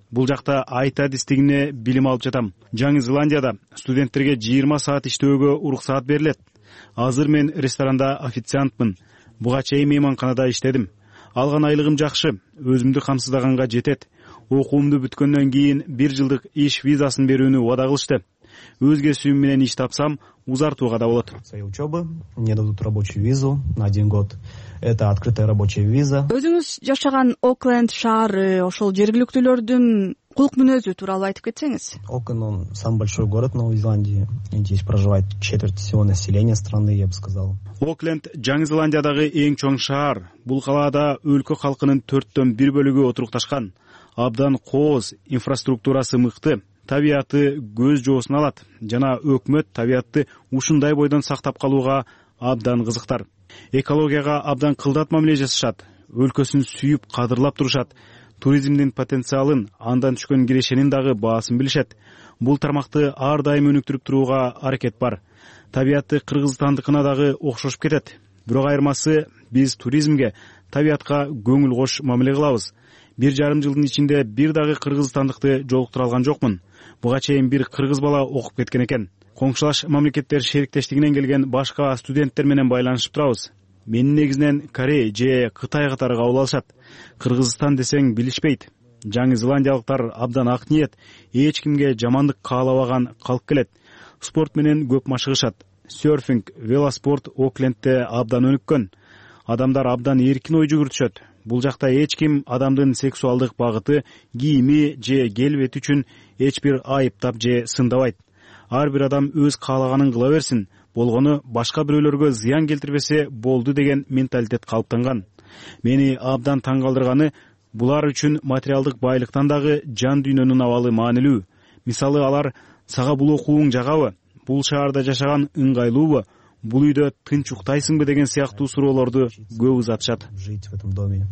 Бул жакта айт адистигине билим алып жатам. Жаңы Зеландияда студенттерге жыйырма саат иштөөгө уруксаат берилет. Азыр мен ресторанда официантмын. Буга чейин мейманканада иштедим. Алган айлыгым жакшы, өзүмдү камсыздаганга жетет. Окуумду бүткөндөн кийин бир жылдык иш визасын берүүнү убада кылышты. Өз кесибим менен иш тапсам, узартууга да болот. Учебы, мне дадут рабочую визу на один год. Это открытая рабочая виза. Өзүңүз жашаган Окленд шаары, ошол жергиликтүүлөрдүн кулук мүнөзү тууралуу айтып кетсеңиз. Окленд, он самый большой город Новой Зеландии. Здесь проживает четверть всего населения страны, я бы сказал. Окленд Жаңы Зеландиядагы эң чоң шаар. Бул калаада өлкө халкынын төрттөн бир бөлүгү отурукташкан. Абдан кооз, инфраструктурасы мыкты, табиаты көз жоосун алат жана өкмөт табиатты ушундай бойдон сактап калууга абдан кызыктар. Экологияга абдан кылдат мамиле жасашат, өлкөсүн сүйүп кадырлап турушат, туризмдин потенциалын, андан түшкөн кирешенин дагы баасын билишет. Бул тармакты ар дайым өнүктүрүп турууга аракет бар. Табиаты Кыргызстандыкына дагы окшошуп кетет. Бирок айырмасы, биз туризмге, табиатка көңүл кош мамиле кылабыз. Бир жарым жылдын ичинде бир дагы кыргызстандыкты жолуктура алган жокмун. Буга чейин бир кыргыз бала окуп кеткен экен. Коңшулаш мамлекеттер шериктештигинен келген башка студенттер менен байланышып турабыз. Мени негизинен Корей же Кытай катары кабыл алышат. Кыргызстан десең билишпейт. Жаңы зеландиялыктар абдан ак ниет, эч кимге жамандык каалабаган калк келет. Спорт менен көп машыгышат. Серфинг, велоспорт Оклендте абдан өнүккөн. Адамдар абдан эркин ой жүгүртүшөт. Бул жакта эч ким адамдын сексуалдык багыты, кийими же келбети үчүн эч бир айыптап же сындабайт. Ар бир адам өз каалаганын кыла берсин, болгону башка бирөөлөргө зыян келтирбесе болду деген менталитет калыптанган. Мени абдан таң калтырганы, булар үчүн материалдык байлыктан дагы жан дүйнөнүн абалы маанилүү. Мисалы, алар сага бул окууң жагабы, бул шаарда жашаган ыңгайлуубу, бул үйдө тынч уктайсыңбы деген сыяктуу суроолорду көп узатышат. Жить в этом доме.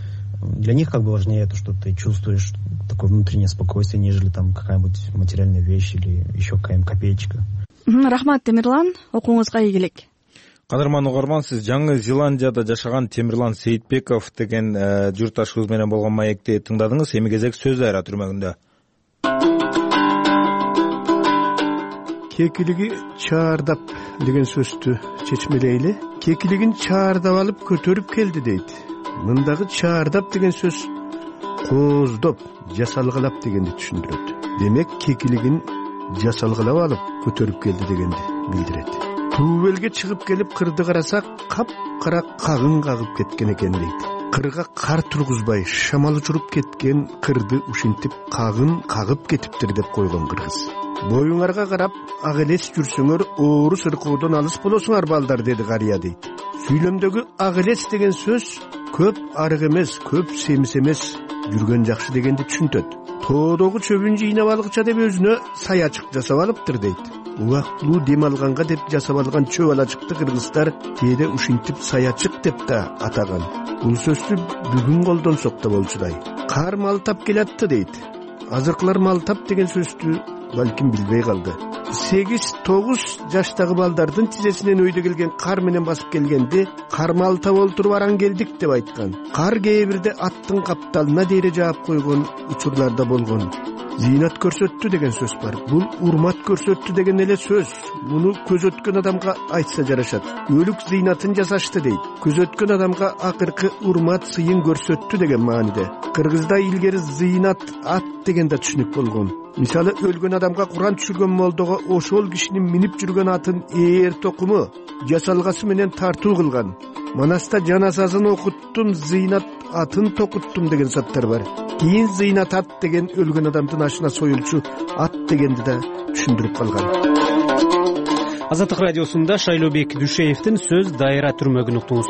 Для них как бы важнее то, что ты чувствуешь такое внутреннее спокойствие, нежели там какая-нибудь материальная вещь или еще какая-нибудь копеечка. Рахмат, Темирлан, окууңузга ийгилик. Кадырман угарман, сиз Жаңы Зеландияда жашаган Темирлан Сейитбеков деген журтташыбыз менен болгон маекти тыңдадыңыз. Эми кезек Сөз Дайра түрмөгүндө. Кекилиги чаардап деген сөздү чечмелейли. Кекилигин чаардап алып көтөрүп келди дейт. Мындагы чаардап деген сөз кооздоп, жасалгалап дегенди түшүндүрөт. Демек, кекилигин жасалгалап алып көтөрүп келди дегенди билдирет. Туулбелге чыгып келип кырды карасак, кап-кара кагын кагып кеткен экен дейт. Кырга кар тургузбай, шамал учуруп кеткен кырды ушинтип кагын кагып кетиптир деп койгон кыргыз. Боюңарга карап, ак элес жүрсөңөр, оору сыркоодон алыс болосуңар балдар, деди карыя дейт. Сүйлөмдөгү ак элес деген сөз көп арык эмес, көп семис эмес, жүргөн жакшы дегенди түшүнтөт. Тоодогу чөбүн жыйнап алгыча деп өзүнө саячык жасап алыптыр дейт. Убактылуу дем алганга деп жасап алган чөп алачыкты кыргыздар кээде ушинтип саячык деп да атаган. Бул сөздү бүгүн колдонсок да болчудай. Кар малтап келатты дейт. Азыркылар малтап деген сөздү балким билбей калды. сегиз тогуз жаштагы балдардын тизесинен өйдө келген кар менен басып келгенде кар малтап олтуруп араң келдик деп айткан. Кар кээ бирде аттын капталына дейре жаап койгон учурларда болгон. Зыйнат көрсөттү деген сөз бар. Бул урмат көрсөттү деген эле сөз. Муну көз өткөн адамга айтса жарашат. Өлүк зыйнатын жасашты дейт. Көз өткөн адамга акыркы урмат сыйын көрсөттү деген мааниде. Кыргызда илгери зыйнат ат деген да түшүнүк болгон. Мисалы, өлгөн адамга Куран түшүргөн молдого ошол кишинин минип жүргөн атын ээр токуму жасалгасы менен тартуу кылган. Манаста жаназасын окуттум, зыйнат атын токуттум деген саттар бар. Кийин зыйнат ат деген өлгөн адамдын ашына союлчу ат дегенди да түшүндүрүп калган. Азаттык радиосунда Шайлообек Дүйшеевдин Сөз Дайра түрмөгүн уктуңуз.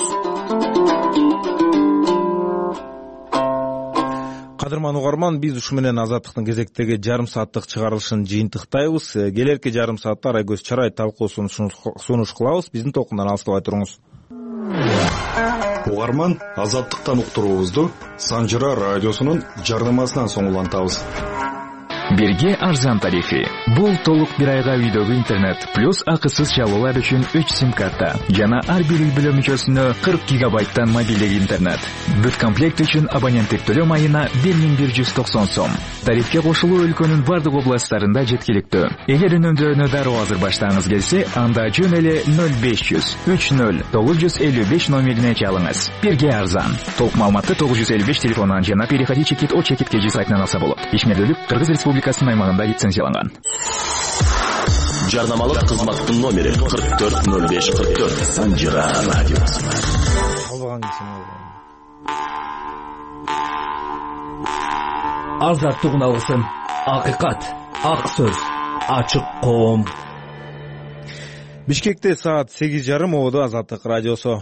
Кадырман угарман, биз ушу менен Азаттыктын кезектеги жарым сааттык чыгарылышын жыйынтыктайбыз. Келерки жарым саатта Айгөз Чарай талкуусун сунуш кылабыз. Биздин толкундан алыстабай туруңуз. Угарман, Азаттыктан уктуруубузду Санжыра радиосунун жардамасынан соң улантабыз. Бирге арзан тарифи. Бул толук бир айга үйдөгү интернет плюс акысыз чалуулар үчүн үч сим карта жана ар бир үй бүлө мүчөсүнө кырк гигабайттан мобилдик интернет. Бүт комплект үчүн абоненттик төлөм айына бир миң бир жүз токсон сом. Тарифке кошулуу өлкөнүн бардык областтарында жеткиликтүү. Эгер үнөмдөрүнө дароо азыр баштагыңыз келсе, анда жөн эле ноль беш жүз үч ноль тогуз жүз элүү беш номерине чалыңыз. Бирге арзан. Толук маалыматты тогуз жүз элүү беш телефонунан жана переходи чекит о чекит кж сайтынан алса болот. Ишмердүүлүк Кыргыз Республикасынын аймагында лицензияланган. Жарнамалык кызматтын номери кырк төрт ноль беш кырк төрт. Санжира радиосу. Азаттык алгысын, акыйкат, ак сөз, ачык коом. Бишкекте саат сегиз жарым ободо Азаттык радиосу.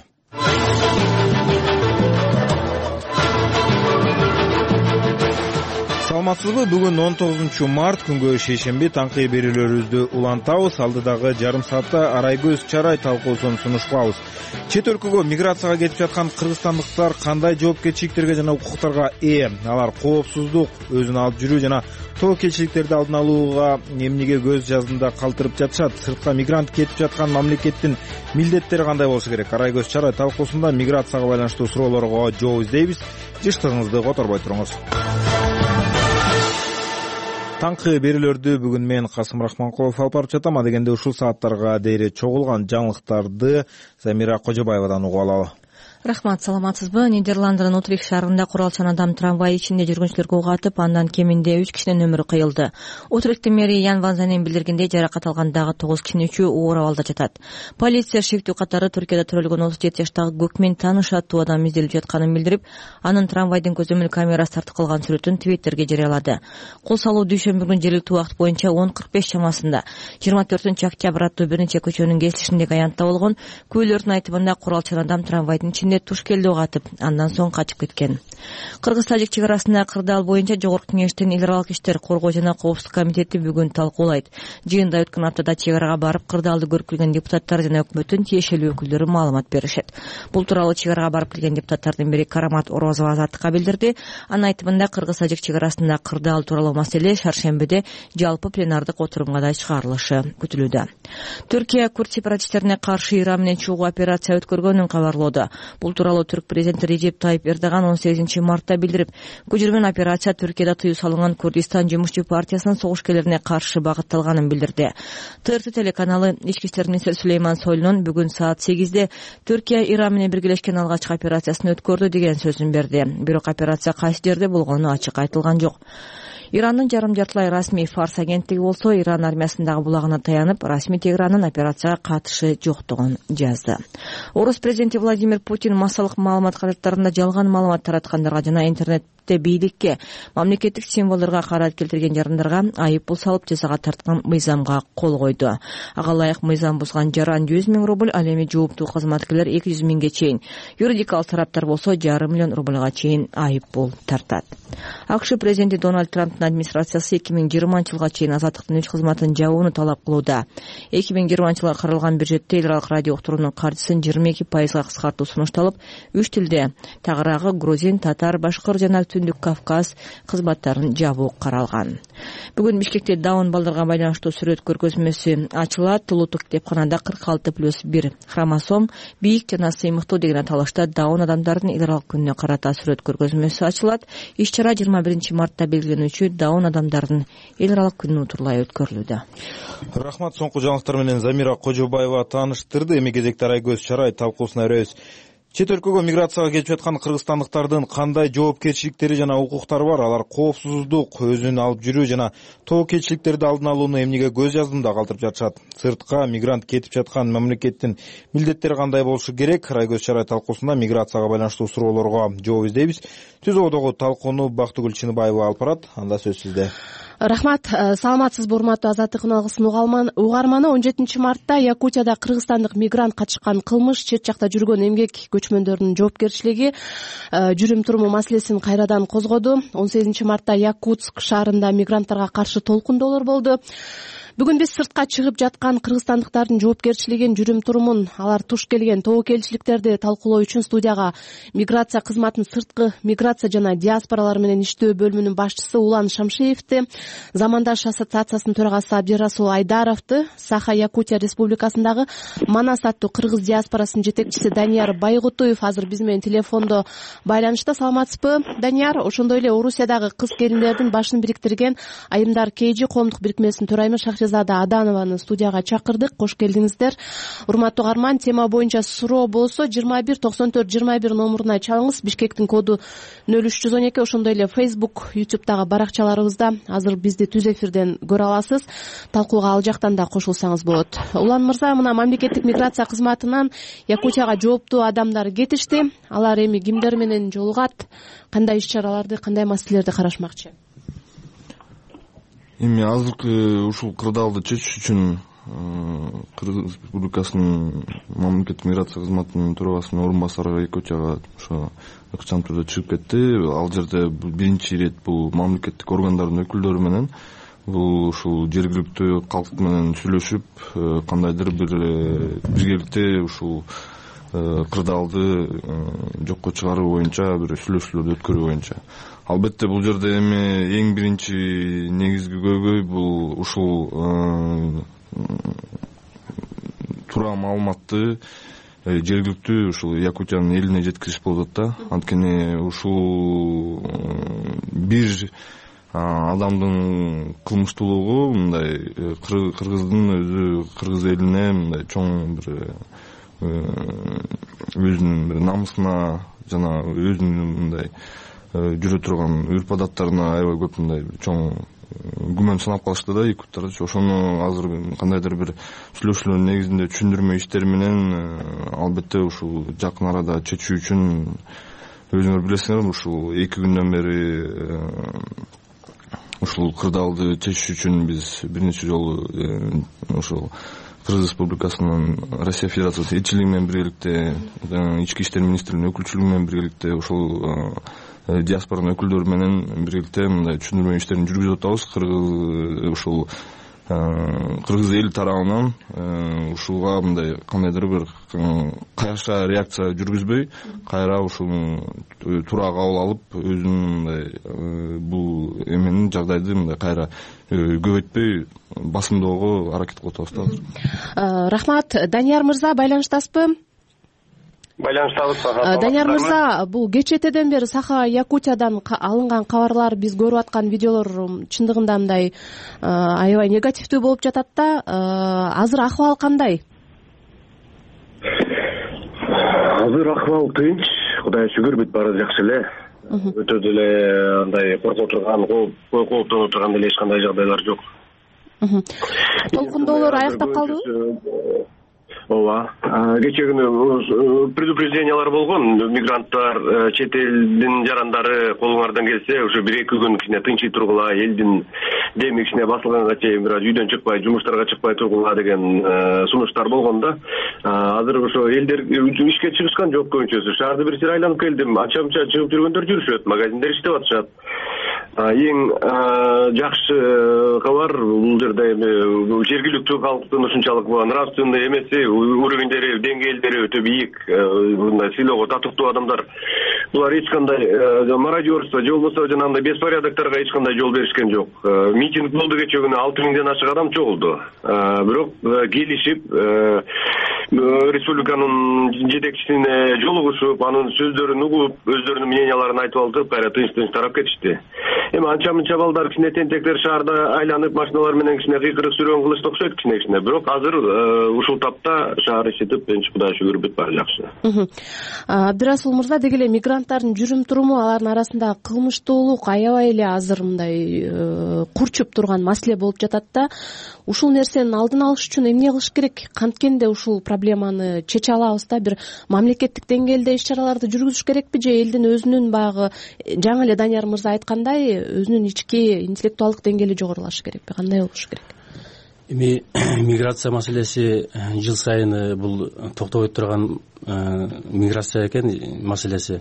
Саламатсызбы? Бүгүн он тогузунчу март күнгө шейшемби таңкы берүүлөрүбүздү улантабыз. Алдыдагы жарым саатта арай көз чарай талкуусун сунушпабыз. Чет өлкөгө миграцияга кетип жаткан кыргызстандыктар кандай жоопкерчиликтерге жана укуктарга ээ? Алар коопсуздук, өзүн алып жүрүү жана тобокелчиликтерди алдын алууга эмнеге көз жаздында калтырып жатышат? Сыртка мигрант кетип жаткан мамлекеттин милдеттери кандай болушу керек? Арай көз чарай талкуусунда миграцияга байланыштуу суроолорго жооп издейбиз. Жыштыгыңызды которбой туруңуз. Таңкы берүүлөрдү бүгүн мен Касым Рахманкулов алып барып жатам. Адегенде ушул сааттарга дейре чогулган жаңылыктарды Замира Кожобаевадан угуп алалы. Рахмат, саламатсызбы? Нидерландынын Утрих шаарында куралчан адам трамвай ичинде жүргүнчүлөргө ук атып, андан кеминде үч кишинин өмүрү кыйылды. Утрихтин мэри Ян Ванзанен билдиргендей, жаракат алган дагы тогуз кишинин үчөө оор абалда жатат. Полиция шектүү катары Түркияда төрөлгөн отуз жети жаштагы көкмен тааныш аттуу адам изделип жатканын билдирип, анын трамвайдын көзөмөл камерасы тартып калган сүрөтүн Твиттерге жарыялады. Кол салуу дүйшөмбү күнү жергиликтүү убакыт боюнча он кырк беш чамасында жыйырма төртүнчү октябрь аттуу бир нече көчөнүн кесилишиндеги аянтта болгон. Күбөлөрдүн айтымында куралчан адам трамвайдын ичинде туш келди атып, андан соң качып кеткен. Кыргыз-тажик чек арасында кырдаал боюнча Жогорку Кеңештин эл аралык иштер коргоо жана коопсуздук комитети бүгүн талкуулайт. Жыйында өткөн аптада чек арага барып кырдаалды көрүп келген депутаттар жана өкмөттүн тиешелүү өкүлдөрү маалымат беришет. Бул тууралуу чек арага барып келген депутаттардын бири Карамат Орозова Азаттыкка билдирди. Анын айтымында Кыргыз-тажик чек арасында кырдаал тууралуу маселе шаршембиде жалпы пленардык отурумга да чыгарылышы күтүлүүдө. Түркия курд сепаратисттерине каршы Иран менен чогуу операция өткөргөнүн кабарлоодо. Бул тууралуу Түрк президенти Режеп Тайип Эрдоган он сегизинчи мартта билдирип, көчүргөн операция Түркияда тыюу салынган Курдистан жумушчу партиясынын согушкерлерине каршы багытталганын билдирди. ТРТ телеканалы ички иштер министри Сулейман Сойлунун бүгүн саат сегизде Түркия Иран менен биргелешкен алгачкы операциясын өткөрдү деген сөзүн берди. Бирок операция кайсы жерде болгону ачык айтылган жок. Ирандын жарым жартылай расмий Фарс агенттиги болсо Иран армиясындагы булагына таянып, расмий Тегеранын операцияга катышы жоктугун жазды. Орус президенти Владимир Путин массалык маалымат каражаттарында жалган маалымат тараткандарга жана интернет бийликке, мамлекеттик символдорго карат келтирген жарандарга айып пул салып жазага тарткан мыйзамга кол койду. Ага ылайык мыйзам бузган жаран жүз миң рубль, ал эми жооптуу кызматкерлер эки жүз миңге чейин, юридикалык тараптар болсо жарым миллион рубльга чейин айып пул тартат. АКШ президенти Дональд Трамптын администрациясы эки миң жыйырманчы жылга чейин азаттыктын үч кызматын жабууну талап кылууда. эки миң жыйырманчы жылга каралган бюджетте эл аралык радио уктуруунун каржысын жыйырма эки пайызга кыскартуу сунушталып, үч тилде тагыраагы грузин, татар, башкыр жана Түндүк Кавказ кызматтарын жабуу каралган. Бүгүн Бишкекте даун балдарга байланыштуу сүрөт көргөзмөсү ачылат. Улуттук китепканада кырк алты плюс бир хромосом бийик жана сыймыктуу деген аталышта даун адамдардын эл аралык күнүнө карата сүрөт көргөзмөсү ачылат. Иш-чара жыйырма биринчи мартта белгиленүүчү даун адамдардын эл аралык күнү утурлай өткөрүлүүдө. Рахмат, соңку жаңылыктар менен Замира Кожобаева тааныштырды. Эми кезекте арай көз чарай талкуусуна өрөбүз. Чет өлкөгө миграцияга кетип жаткан кыргызстандыктардын кандай жоопкерчиликтери жана укуктары бар? Алар коопсуздук, өзүн алып жүрүү жана тобокелчиликтерди алдын алууну эмнеге көз жаздымда калтырып жатышат? Сыртка мигрант кетип жаткан мамлекеттин милдеттери кандай болушу керек? Арай көз чарай талкуусунда миграцияга байланыштуу суроолорго жооп издейбиз. Түз ободогу талкууну Бактыгүл Чыныбаева алып барат. Анда сөз сизде. Рахмат, саламатсызбы урматтуу Азаттыктын алгысын угарманы. он жетинчи мартта Якутияда кыргызстандык мигрант качкан кылмыш, чет жакта жүргөн эмгек көчмөндөрдүн жоопкерчилиги, жүрүм туруму маселесин кайрадан козгоду. он сегизинчи мартта Якутск шаарында мигранттарга каршы толкундоолор болду. бүгүн биз сыртка чыгып жаткан кыргызстандыктардын жоопкерчилигин, жүрүм турумун, алар туш келген тобокелчиликтерди талкуулоо үчүн студияга миграция кызматынын сырткы миграция жана диаспоралар менен иштөө бөлүмүнүн башчысы Улан Шамшеевди, Замандаш ассоциациясынын төрагасы Абдирасул Айдаровду, Саха-Якутия Республикасындагы Манас аттуу кыргыз диаспорасынын жетекчиси Данияр Байгутуев азыр биз менен телефондо байланышта. Саламатсызбы, Данияр? Ошондой эле Орусиядагы кыз келиндердин башын бириктирген Айымдар КЖ коомдук бирикмесинин төрайымы Шахризада Аданованы студияга чакырдык. Кош келдиңиздер. Урматтуу угарман, тема боюнча суроо болсо жыйырма бир токсон төрт жыйырма бир номуруна чалыңыз. Бишкектин коду нөл үч жүз он эки. Ошондой эле Facebook, YouTube'дагы баракчаларыбызда азыр бизди түз эфирден көрө аласыз. Талкууга ал жактан да кошулсаңыз болот. Улан мырза, мына мамлекеттик миграция кызматынан Якутияга жооптуу адамдар кетишти. Алар эми кимдер менен жолугат, кандай иш-чараларды, кандай маселелерди карашмакчы? Эми азыркы ушул кырдаалды чечиш үчүн Кыргыз Республикасынын мамлекеттик миграция кызматынын төрагасынын орун басары Якутияга ошо ыкчам түрдө чыгып кетти. Ал жерде биринчи ирет бул мамлекеттик органдардын өкүлдөрү менен бул ушул жергиликтүү калк менен сүйлөшүп, кандайдыр бир биргеликте ушул кырдаалды жокко чыгаруу боюнча бир сүйлөшүүлөрдү өткөрүү боюнча. Албетте бул жерде эми эң биринчи негизги көйгөй бул ушул туура маалыматты жергиликтүү ушул Якутиянын элине жеткизиш болуп атат да. Анткени ушул бир адамдын кылмыштуулугу мындай кыргыздын өзү кыргыз элине мындай чоң бир өзүнүн бир намысына жана өзүнүн мындай жүрө турган үрп адаттарына аябай көп мындай чоң күмөн санап калышты да якуттар. Ошону азыр кандайдыр бир сүйлөшүүлөрдүн негизинде түшүндүрмө иштери менен албетте ушул жакын арада чечүү үчүн өзүңөр билесиңер, ушул эки күндөн бери ушул кырдаалды чечиш үчүн биз бир нече жолу ушул Кыргыз Республикасынын Россия Федерациясы элчилиги менен биргеликте, ички иштер министрлигинин өкүлчүлүгү менен биргеликте, ушул диаспоранын өкүлдөрү менен биргеликте мындай түшүндүрмө иштерин жүргүзүп атабыз. Кыргыз ушул кыргыз эл тарабынан ушуга мындай кандайдыр бир кайша реакция жүргүзбөй, кайра ушуну туура кабыл алып, өзүнүн мындай бул эменин жагдайды мындай кайра көбөйтпөй басымдоого аракет кылып атабыз да азыр. Рахмат. Данияр мырза, байланыштасызбы? Байланыштабыз. Данияр мырза, бул кечетеден бери Саха-Якутиядан алынган кабарлар, биз көрүп аткан видеолор чындыгында мындай аябай негативдүү болуп жатат да. Азыр акыбал кандай? Азыр акыбал тынч, Кудайга шүгүр, бүт баары жакшы эле. Өтө деле андай коркуп турган, кооптонуп турган деле эч кандай жагдайлар жок. Толкундоолор аяктап калдыбы? Ооба. Кечээ күнү предупреждениялар болгон. Мигранттар, чет элдин жарандары колуңардан келсе, ошо бир эки күн кичине тынчый тургула, элдин деми кичине басылганга чейин бир аз үйдөн чыкпай, жумуштарга чыкпай тургула деген сунуштар болгон да. Азыр ошо элдер ишке чыгышкан жок көбүнчөсү. Шаарды бир сир айланып келдим. Ача-муча чыгып жүргөндөр жүрүшөт, магазиндер иштеп атышат. Эң жакшы кабар бул жерде эми жергиликтүү калктын ушунчалык нравственный эмеси, уровеньдери, деңгээлдери өтө бийик, мындай сыйлоого татыктуу адамдар. Булар эч кандай мародерство же болбосо жанагындай беспорядокторго эч кандай жол беришкен жок. Митинг болду кечээ күнү, алты миңден ашык адам чогулду. Бирок келишип республиканын жетекчисине жолугушуп, анын сөздөрүн угуп, өздөрүнүн мненияларын айтып алып, кайра тынч-тынч тарап кетишти. Эми анча-мынча балдар кичине тентектер шаарда айланып, машиналар менен кичине кыйкырык сүрөң кылышты окшойт кичине-кичине. Бирок азыр ушул тапта шаар ичитип, тынч, Кудайга шүгүр, бүт баары жакшы. Абдирасул мырза, деги эле мигранттардын жүрүм туруму, алардын арасында кылмыштуулук аябай эле азыр мындай курчуп турган маселе болуп жатат да. Ушул нерсенин алдын алыш үчүн эмне кылыш керек? Канткенде ушул проблеманы чече алабыз да, бир мамлекеттик деңгээлде иш-чараларды жүргүзүш керекпи же элдин өзүнүн баягы жаңы эле Данияр мырза айткандай өзүнүн ички интеллектуалдык деңгээли жогорулашы керекпи? Кандай болуш керек? Эми миграция маселеси жыл сайын бул токтобой турган миграция экен маселеси.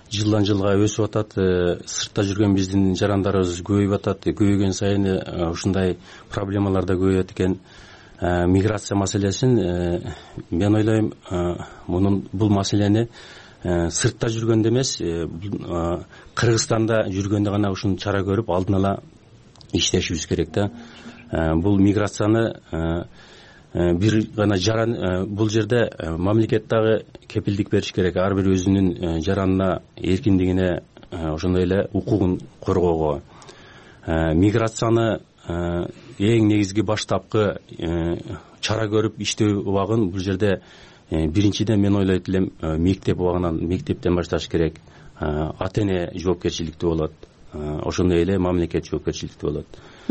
жылдан жылга өсүп атат. Сыртта жүргөн биздин жарандарыбыз көбөйүп атат. Көбөйгөн сайын ушундай проблемалар да көбөйөт экен. Миграция маселесин мен ойлойм, мунун бул маселени сыртта жүргөндө эмес, Кыргызстанда жүргөндө гана ушуну чара көрүп алдын ала иштешибиз керек да. Бул миграцияны бир гана жаран, бул жерде мамлекет дагы кепилдик бериш керек, ар бир өзүнүн жаранына, эркиндигине, ошондой эле укугун коргоого. Миграцияны эң негизги баштапкы чара көрүп иштөө убагын бул жерде биринчиден мен ойлойт элем мектеп убагынан, мектептен башташ керек. Ата эне жоопкерчиликтүү болот, ошондой эле мамлекет жоопкерчиликтүү болот.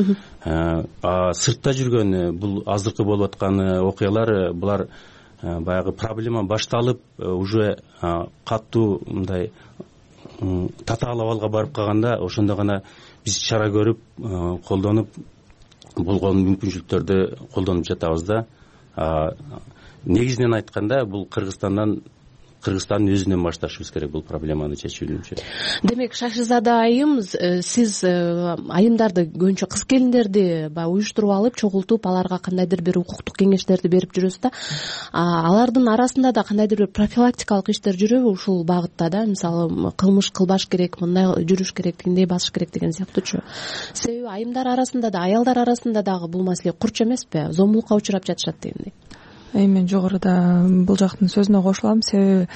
Сыртта жүргөн бул азыркы болуп аткан окуялар, булар баягы проблема башталып уже катуу мындай татаалап алга барып калганда, ошондо гана биз чара көрүп, колдонуп, болгон мүмкүнчүлүктөрдү колдонуп жатабыз да. Негизинен айтканда, бул Кыргызстандан Кыргызстандын өзүнөн башташыбыз керек бул проблеманы чечүүнүчө. Демек, Шахризада айым, сиз айымдарды, көбүнчө кыз келиндерди баягы уюштуруп алып, чогултуп, аларга кандайдыр бир укуктук кеңештерди берип жүрөсүз да. Алардын арасында да кандайдыр бир профилактикалык иштер жүрөбү ушул багытта да? Мисалы, кылмыш кылбаш керек, мындай жүрүш керек, тигиндей басыш керек деген сыяктуучу. Себеби айымдар арасында да, аялдар арасында дагы бул маселе курч эмеспи? Зомбулукка учурап жатышат дегендей. Мен жогоруда бул жактын сөзүнө кошулам. Себеби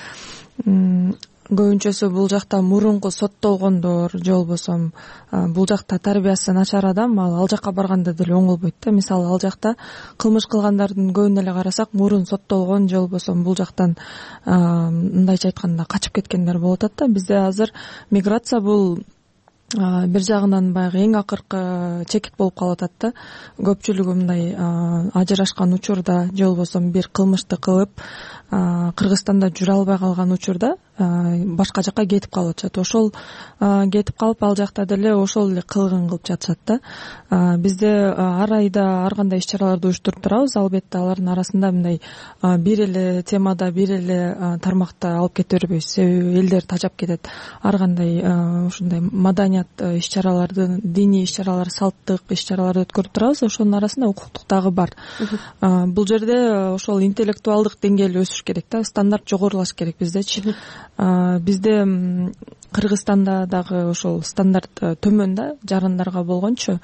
көбүнчөсү бул жакта мурунку соттолгондор же болбосо бул жакта тарбиясы начар адам ал жакка барганда деле оңолбойт да. Мисалы, ал жакта кылмыш кылгандардын көбүнө эле карасак, мурун соттолгон же болбосо бул жактан мындайча айтканда качып кеткендер болуп атат да. Бизде азыр миграция бул бир жагынан баягы эң акыркы чекит болуп калып атат да. Көпчүлүгү мындай ажырашкан учурда же болбосо бир кылмышты кылып Кыргызстанда жүрө албай калган учурда башка жакка кетип калып атышат. Ошол кетип калып, ал жакта деле ошол эле кылыгын кылып жатышат да. Бизде ар айда ар кандай иш-чараларды уюштуруп турабыз. Албетте алардын арасында мындай бир эле темада, бир эле тармакта алып кете бербейбиз. Себеби элдер тажап кетет. Ар кандай ушундай маданият иш-чараларды, диний иш-чаралар, салттык иш-чараларды өткөрүп турабыз. Ошонун арасында укуктук дагы бар. Бул жерде ошол интеллектуалдык деңгээл өсүш керек да, стандарт жогорулаш керек биздечи. Бизде Кыргызстанда дагы ошол стандарт төмөн да, жарандарга болгончу.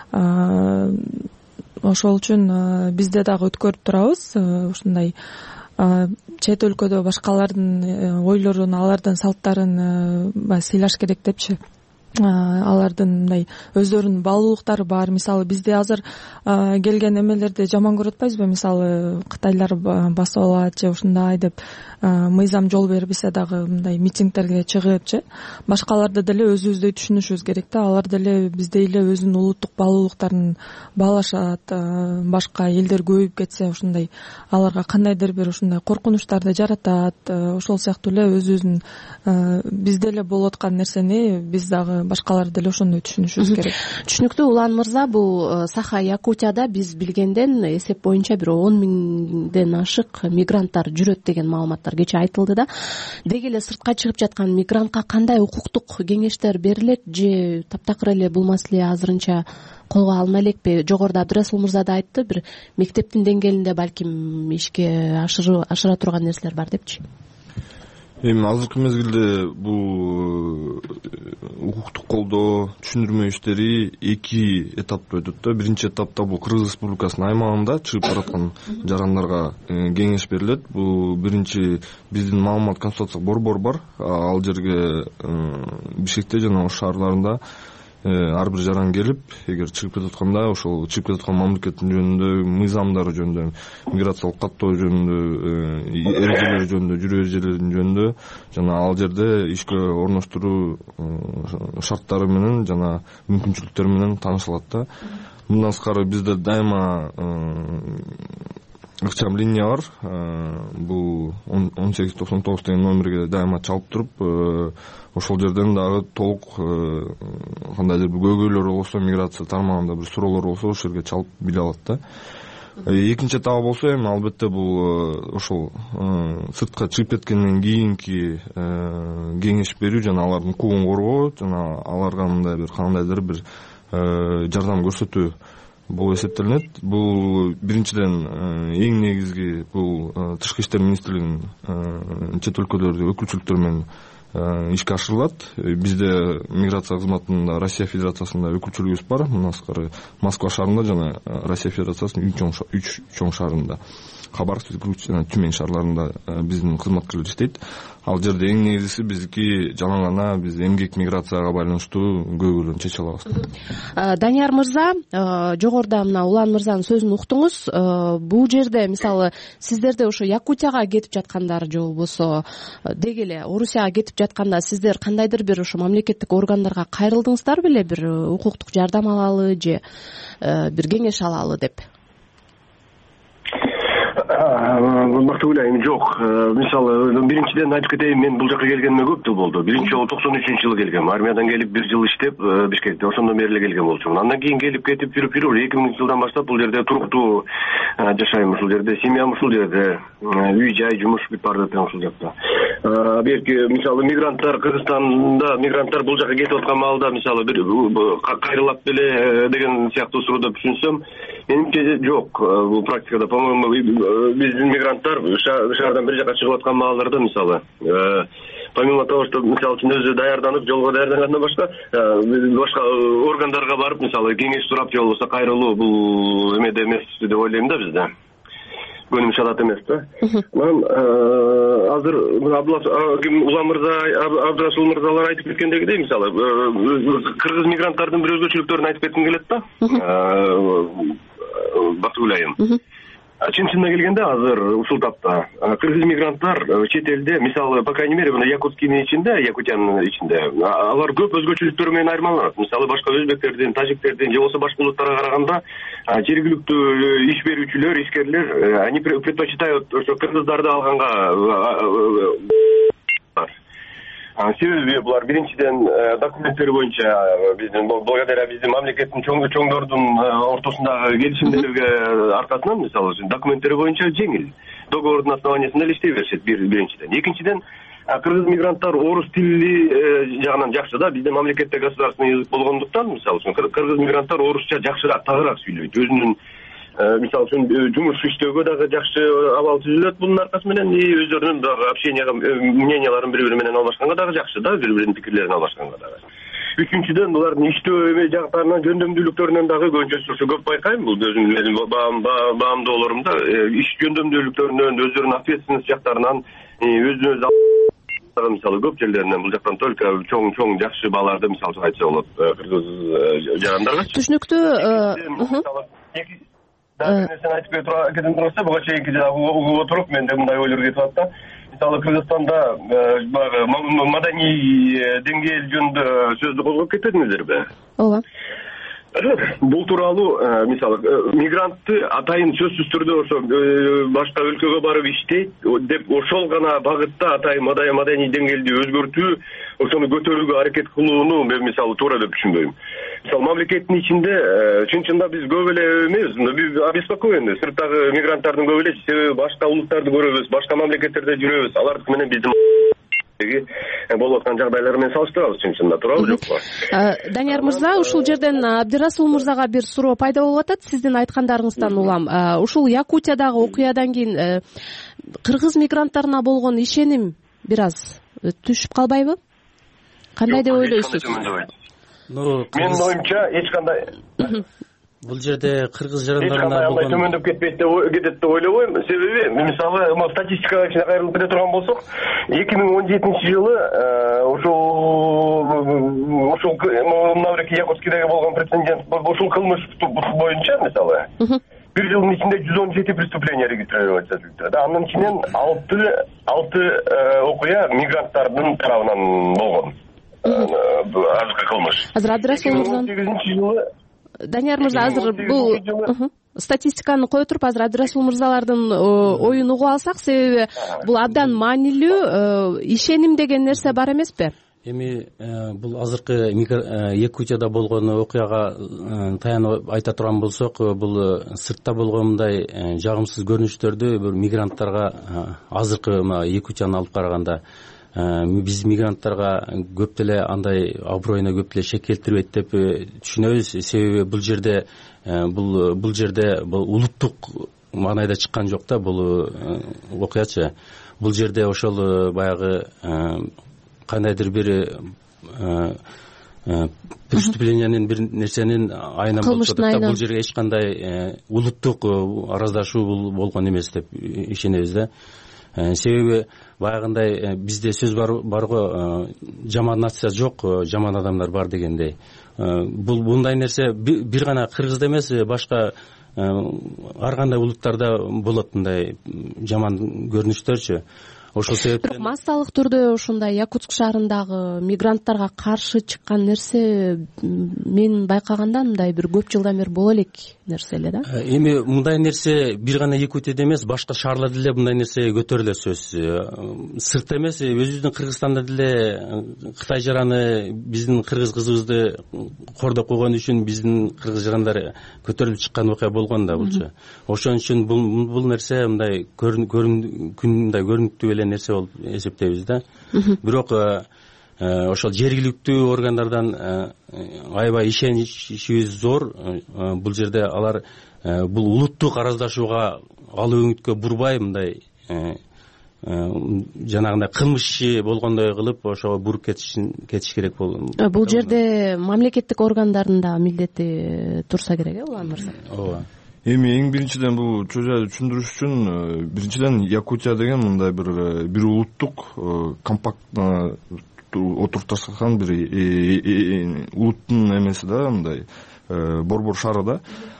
Ошол үчүн бизде дагы өткөрүп турабыз. Ушундай чет өлкөдө башкалардын ойлорун, алардын салттарын сыйлаш керек депчи. Алардын мындай өздөрүнүн баалуулуктары бар. Мисалы, бизде азыр келген эмелерди жаман көрүп атпайбызбы? Мисалы, кытайлар басып алат же ушундай деп мыйзам жол бербесе дагы мындай митингдерге чыгыпчы. Башкаларды деле өзүбүздөй түшүнүшүбүз керек да. Алар деле биздей эле өзүнүн улуттук баалуулуктарын баалашат. Башка элдер көбөйүп кетсе, ушундай аларга кандайдыр бир ушундай коркунучтарды жаратат. Ошол сыяктуу эле өзүбүздүн бизде эле болуп аткан нерсени биз дагы башкалар деле ошондой түшүнүшүбүз керек. Түшүнүктүү. Улан мырза, бул Саха Якутияда биз билгенден эсеп боюнча бир он миңден ашык мигранттар жүрөт деген маалыматтар кечээ айтылды да. Деги эле сыртка чыгып жаткан мигрантка кандай укуктук кеңештер берилет же таптакыр эле бул маселе азырынча колго алына элекпи? Жогоруда Абдырасул мырза да айтты, бир мектептин деңгээлинде балким ишке ашыра турган нерселер бар депчи. Эми азыркы мезгилде бул укуктук колдоо, түшүндүрмө иштери эки этапта өтөт да. Биринчи этапта бул Кыргыз Республикасынын аймагында чыгып бараткан жарандарга кеңеш берилет. Бул биринчи биздин маалымат консультациялык борбор бар. Ал жерге Бишкекте жана ош шаарларында ар бир жаран келип, эгер чыгып кетип атканда, ошол чыгып кетип аткан мамлекеттин жөнүндө, мыйзамдары жөнүндө, миграциялык каттоо жөнүндө, эрежелери жөнүндө, жүрүү эрежелеринин жөнүндө жана ал жерде ишке орноштуруу шарттары менен жана мүмкүнчүлүктөрү менен таанышылат да. Мындан сырткары бизде дайыма ыкчам линия бар. Бул он сегиз токсон тогуз деген номерге дайыма чалып туруп, ошол жерден дагы толук кандайдыр бир көйгөйлөр болсо, миграция тармагында бир суроолор болсо, ошол жерге чалып биле алат да. экинчи этабы болсо эми албетте бул ошол сыртка чыгып кеткенден кийинки кеңеш берүү жана алардын укугун коргоо жана аларга мындай бир кандайдыр бир жардам көрсөтүү болуп эсептелинет. Бул биринчиден эң негизги бул тышкы иштер министрлигинин чет өлкөлөрдө өкүлчүлүктөр менен ишке ашырылат. Бизде миграция кызматында Россия Федерациясында өкүлчүлүгүбүз бар. Мындан сырткары Москва шаарында жана Россия Федерациясынын үч чоң шаарында, Хабаровск жана Тюмень шаарларында биздин кызматкерлер иштейт. Ал жерде эң негизгиси биздики жалаң гана биз эмгек миграцияга байланыштуу көйгөйлөрдү чече алабыз. Данияр мырза, жогоруда мына Улан мырзанын сөзүн уктуңуз. Бул жерде мисалы сиздерде ошо Якутияга кетип жаткандар же болбосо деги эле Орусияга кетип жатканда сиздер кандайдыр бир ошо мамлекеттик органдарга кайрылдыңыздар беле, бир укуктук жардам алалы же бир кеңеш алалы деп? Бактыгүл айым жок. Мисалы биринчиден айтып кетейин, мен бул жака келгениме көп жыл болду. Биринчи жолу токсон үчүнчү жылы келгем. Армиядан келип бир жыл иштеп Бишкекте, ошондон бери эле келген болчумун. Андан кийин келип кетип жүрүп жүрүп эки миңинчи жылдан баштап бул жерде туруктуу жашайм, ушул жерде семьям ушул жерде, үй жай жумуш бүт баары тең ушул жакта. Берки мисалы мигранттар Кыргызстанда мигранттар бул жака кетип аткан маалда мисалы бир кайрылат беле деген сыяктуу суроо деп түшүнсөм, менимче жок. Бул практикада, по-моему, биздин мигранттар шаардан бир жака чыгып аткан маалдарда мисалы помимо того, что мисалы үчүн өзү даярданып, жолго даярдангандан башка башка органдарга барып мисалы кеңеш сурап же болбосо кайрылуу бул эмеде эмес деп ойлойм да бизде. Көнүмүш адат эмес да. Анан азыр Улан мырза, Абдрасул мырзалар айтып кеткендегидей мисалы кыргыз мигранттардын бир өзгөчөлүктөрүн айтып кетким келет да. Бактыгүл айым. Чын-чынына келгенде азыр ушул тапта кыргыз мигранттар чет элде мисалы по крайней мере мына Якутскийдин ичинде, Якутиянын ичинде алар көп өзгөчөлүктөр менен айырмаланат. Мисалы башка өзбектердин, тажиктердин же болбосо башка улуттарга караганда жергиликтүү иш берүүчүлөр, ишкерлер они предпочитают ошо кыргыздарды алганга. Себеби булар биринчиден документтери боюнча биздин благодаря биздин мамлекеттин чоңдордун ортосундагы келишимдерге аркасынан мисалы документтери боюнча жеңил. Договордун основаниясында эле иштей беришет биринчиден. Экинчиден кыргыз мигранттар орус тили жагынан жакшы да, биздин мамлекетте государственный язык болгондуктан мисалы кыргыз мигранттар орусча жакшыраак, тагыраак сүйлөйт. Өзүнүн мисалы үчүн жумуш иштөөгө дагы жакшы абал түзүлөт бунун аркасы менен, и өздөрүнүн дагы общенияга мненияларын бири бири менен алмашканга дагы жакшы да, бири биринин пикирлерин алмашканга дагы. Үчүнчүдөн булардын иштөө эме жактарынан, жөндөмдүүлүктөрүнөн дагы көбүнчөсү көп байкайм. Бул өзүм менин баамдоолорумда иш жөндөмдүүлүктөрүнөн, өздөрүнүн ответственность жактарынан, өзүнүн өзү мисалы көп жерлеринен бул жактан только чоң-чоң жакшы бааларды мисалы айтса болот кыргыз жарандарга. Түшүнүктүү. Да, нерсени айтып кетем турганда, буга чейинки угуп отуруп менде мындай ойлор кетип атат да. Мисалы Кыргызстанда баягы маданий деңгээл жөнүндө сөздү козгоп кетедиңиздерби? Ооба. Бул тууралуу мисалы мигрантты атайын сөзсүз түрдө ошо башка өлкөгө барып иштейт деп ошол гана багытта атайын маданий деңгээлди өзгөртүү, ошону көтөрүүгө аракет кылууну мен мисалы туура деп түшүнбөйм. Мисалы мамлекеттин ичинде чын-чында биз көп эле эмес, биз обеспокоены сырттагы мигранттардын көп эле, себеби башка улуттарды көрөбүз, башка мамлекеттерде жүрөбүз, алардык менен биздин болуп аткан жагдайлар менен салыштырабыз, чын-чында туурабы жокпу? Данияр мырза, ушул жерден Абдирасул мырзага бир суроо пайда болуп атат. Сиздин айткандарыңыздан улам, ушул Якутиядагы окуядан кийин кыргыз мигранттарына болгон ишеним бир аз түшүп калбайбы? Кандай деп ойлойсуз? Менин оюмча эч кандай бул жерде кыргыз жарандарына болгон төмөндөп кетпейт деп кетет деп ойлобойм. Себеби мисалы статистикага кичине кайрылып кете турган болсок, эки миң он жетинчи жылы ушул ушул мынабеки Якутскийдеги болгон прецедент ушул кылмыш боюнча мисалы бир жылдын ичинде жүз он жети преступление регистрироваться этилди да. Анын ичинен алты алты окуя мигранттардын тарабынан болгон. Азыркы кылмыш. Азыр Абдрасул мырзанын сегизинчи жылы Данияр мырза, азыр бул статистиканы кое туруп азыр Абдрасул мырзалардын оюн угуп алсак, себеби бул абдан маанилүү ишеним деген нерсе бар эмеспи? эми бул азыркы Якутияда болгон окуяга таянып айта турган болсок, бул сыртта болгон мындай жагымсыз көрүнүштөрдү бир мигранттарга азыркы Якутияны алып караганда биз мигранттарга көп деле андай аброюна көп деле шек келтирбейт деп түшүнөбүз. Себеби бул жерде бул бул жерде бул улуттук маанайда чыккан жок да бул окуячы. Бул жерде ошол баягы кандайдыр бир преступлениянын бир нерсенин айынан болуп атат да. Бул жерге эч кандай улуттук араздашуу болгон эмес деп ишенебиз да. Себеби баягындай бизде сөз барго жаман нация жок, жаман адамдар бар дегендей. Бул мындай нерсе бир гана кыргызда эмес, башка ар кандай улуттарда болот мындай жаман көрүнүштөрчү. Ошол себептен массалык түрдө ушундай Якутск шаарындагы мигранттарга каршы чыккан нерсе мен байкаганда мындай бир көп жылдан бери боло элек нерсе эле да. Эми мындай нерсе бир гана Якутияда эмес, башка шаарларда деле мындай нерсе көтөрүлө сөз. Сыртта эмес, өзүбүздүн Кыргызстанда деле Кытай жараны биздин кыргыз кызыбызды кордоп койгон үчүн биздин кыргыз жарандар көтөрүлүп чыккан окуя болгон да булчу. Ошон үчүн бул бул нерсе мындай күндай көрүнүктүү эле нерсе болуп эсептейбиз да. Бирок ошол жергиликтүү органдардан аябай ишеничибиз зор. Бул жерде алар бул улуттук араздашууга алуу өңүткө бурбай мындай жанагындай кылмыш иши болгондой кылып ошого буруп кетиш керек болот. Бул жерде мамлекеттик органдардын да милдети турса керек э, Улан мырза? Ооба. Эми эң биринчиден бул чоо жайды түшүндүрүш үчүн биринчиден Якутия деген мындай бир бир улуттук компактно отурупташкан бир улуттун эмеси да, мындай борбор шаары да.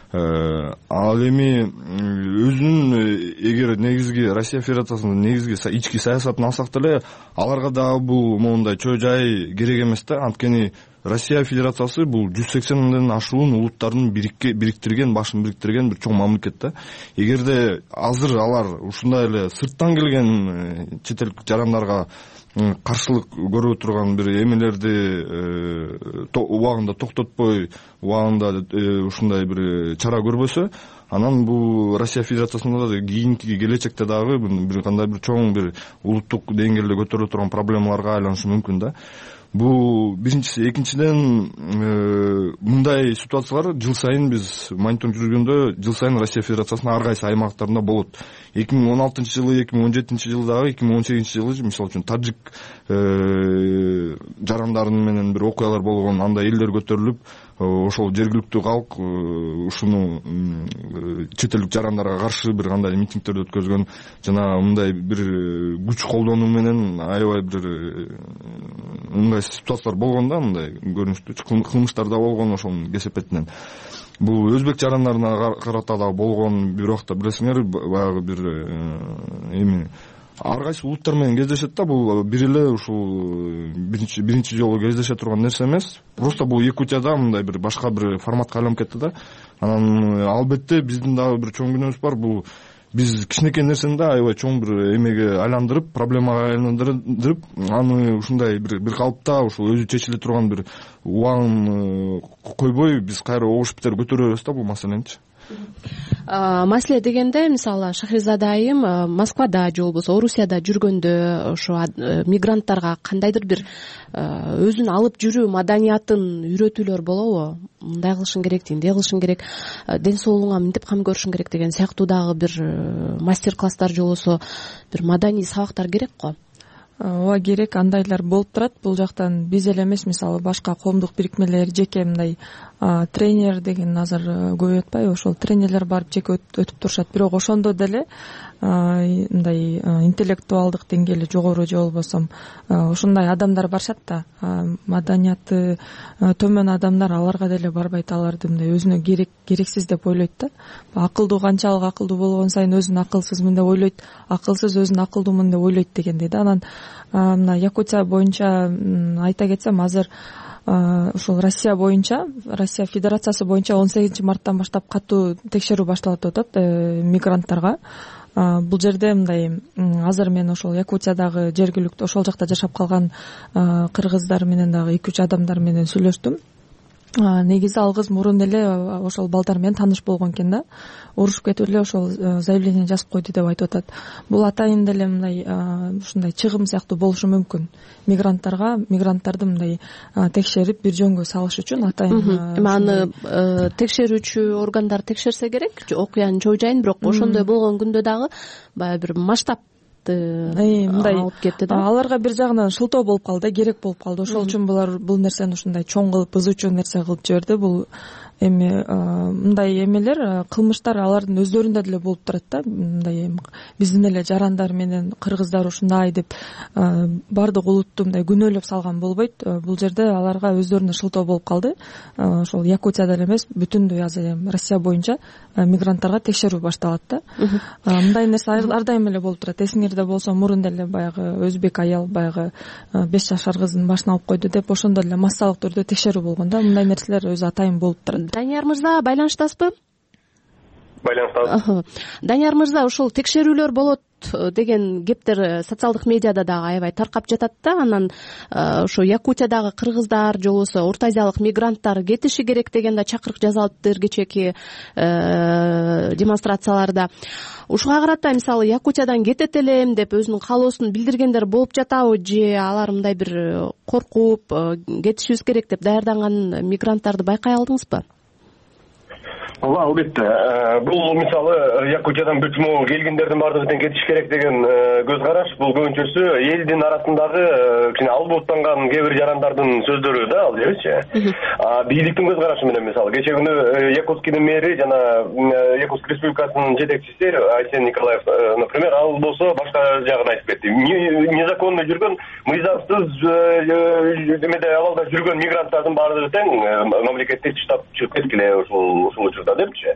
Ал эми өзүнүн эгер негизги Россия Федерациясынын негизги ички саясатын алсак деле аларга дагы бул моундай чоо жай керек эмес да. Анткени Россия Федерациясы бул жүз сексенден ашуун улуттардын бириктирген, башын бириктирген бир чоң мамлекет да. Эгерде азыр алар ушундай эле сырттан келген чет элдик жарандарга каршылык көрүп турган бир эмелерди убагында токтотпой, убагында ушундай бир чара көрбөсө, анан бул Россия Федерациясында да кийинки келечекте дагы бир кандай бир чоң бир улуттук деңгээлде көтөрүлө турган проблемаларга айланышы мүмкүн да. Бул биринчиси. Экинчиден мындай ситуациялар жыл сайын биз мониторинг жүргөндө жыл сайын Россия Федерациясынын ар кайсы аймактарында болот. эки миң он алтынчы жылы, эки миң он жетинчи жылдагы, эки миң он сегизинчи жылы мисалы үчүн тажик жарандарын менен бир окуялар болгон, анда элдер көтөрүлүп, ошол жергиликтүү калк ушуну чет элдик жарандарга каршы бир кандай митингдерди өткөзгөн, жана мындай бир күч колдонуу менен аябай бир мындай ситуациялар болгон да, мындай көрүнүштүү кылмыштар да болгон ошонун кесепетинен. Бул өзбек жарандарына карата да болгон, бир убакта билесиңер, баягы бир эми ар кайсы улуттар менен кездешет да, бул бир эле ушул биринчи биринчи жолу кездеше турган нерсе эмес. Просто бул Якутияда мындай бир башка бир форматка айланып кетти да. Анан албетте биздин дагы бир чоң күнөөбүз бар. Бул биз кичинекей нерсени да аябай чоң бир эмеге айландырып, проблемага айландырып, аны ушундай бир бир калыпта ушул өзү чечиле турган бир убагын койбой биз кайра огуш битер көтөрө беребиз да бул маселеничи. Маселе дегенде, мисалы Шахризада айым Москвада же болбосо Орусияда жүргөндө ошо мигранттарга кандайдыр бир өзүн алып жүрүү маданиятын үйрөтүүлөр болобу? Мындай кылышың керек, тиндей кылышың керек, ден соолугуңа мынтип кам көрүшүң керек деген сыяктуу дагы бир мастер-класстар же болбосо бир маданий сабактар керек го. Ооба, керек, андайлар болуп турат. Бул жактан биз эле эмес, мисалы башка коомдук бирикмелер жеке мындай тренер деген азыр көп өтпөйбү, ошол тренерлер барып жеке өтүп турушат. Бирок ошондо деле мындай интеллектуалдык деңгээли жогору же болбосо ошондой адамдар барышат да, маданияты төмөн адамдар аларга деле барбайт, аларды мындай өзүнө керек керексиз деп ойлойт да. Акылдуу канчалык акылдуу болгон сайын өзүн акылсызмын деп ойлойт, акылсыз өзүн акылдуумун деп ойлойт дегендей да. Анан мына Якутия боюнча айта кетсем, азыр ушул Россия боюнча, Россия Федерациясы боюнча он сегизинчи марттан баштап катуу текшерүү башталат деп атат мигранттарга. бул жерде мындай азыр мен ошол Якутиядагы жергиликтүү ошол жакта жашап калган кыргыздар менен дагы эки үч адамдар менен сүйлөштүм. Негизи ал кыз мурун эле ошол балдар менен тааныш болгон экен да, урушуп кетип эле ошол заявление жазып койду деп айтып атат. Бул атайын деле мындай ушундай чыгым сыяктуу болушу мүмкүн. Мигранттарга мигранттарды мындай текшерип бир жөнгө салыш үчүн атайын. Эми аны текшерүүчү органдар текшерсе керек окуянын чоо жайын, бирок ошондой болгон күндө дагы баягы бир масштаб мындай алып кетти да. Аларга бир жагынан шылтоо болуп калды, керек болуп калды. Ошол үчүн булар бул нерсени ушундай чоң кылып, бузуучу нерсе кылып жиберди. Бул эми мындай эмелер, кылмыштар алардын өздөрүндө деле болуп турат да. Мындай биздин эле жарандар менен кыргыздар ушундай деп баардык улутту мындай күнөөлөп салган болбойт. Бул жерде аларга өздөрүнө шылтоо болуп калды. Ошол Якутияда эле эмес, бүтүндөй азыр Россия боюнча мигранттарга текшерүү башталат да. Мындай нерсе ар дайым эле болуп турат. Эсиңерде болсо мурун деле баягы өзбек аял баягы беш жашар кыздын башын алып койду деп ошондо эле массалык түрдө текшерүү болгон да. Мындай нерселер өзү атайын болуп турат. Данияр мырза, байланыштасызбы? Байланыштасыз. Данияр мырза, ушул текшерүүлөр болот деген кептер социалдык медиада дагы аябай таркап жатат да. Анан ошо Якутиядагы кыргыздар же болбосо Орто Азиялык мигранттар кетиши керек деген да чакырык жазылыптыр кечээки демонстрацияларда. Ушуга карата мисалы Якутиядан кетет элем деп өзүнүн каалоосун билдиргендер болуп жатабы, же алар мындай бир коркуп кетишибиз керек деп даярданган мигранттарды байкай алдыңызбы? Ооба, албетте. Бул мисалы Якутиядан бүтмө келгендердин баардыгы тең кетиш керек деген көз караш. Бул көбүнчөсү элдин арасындагы кичине албооттанган кээ бир жарандардын сөздөрү да, ал жерчи. Бийликтин көз карашы менен мисалы кечээ күнү Якутскийдин мэри жана Якутск Республикасынын жетекчиси Айсен Николаев, например, ал болсо башка жагын айтып кетти. Незаконно жүргөн, мыйзамсыз эмеде абалда жүргөн мигранттардын баардыгы тең мамлекеттик штаб чыгып кеткиле ушул ушул учурда депчи.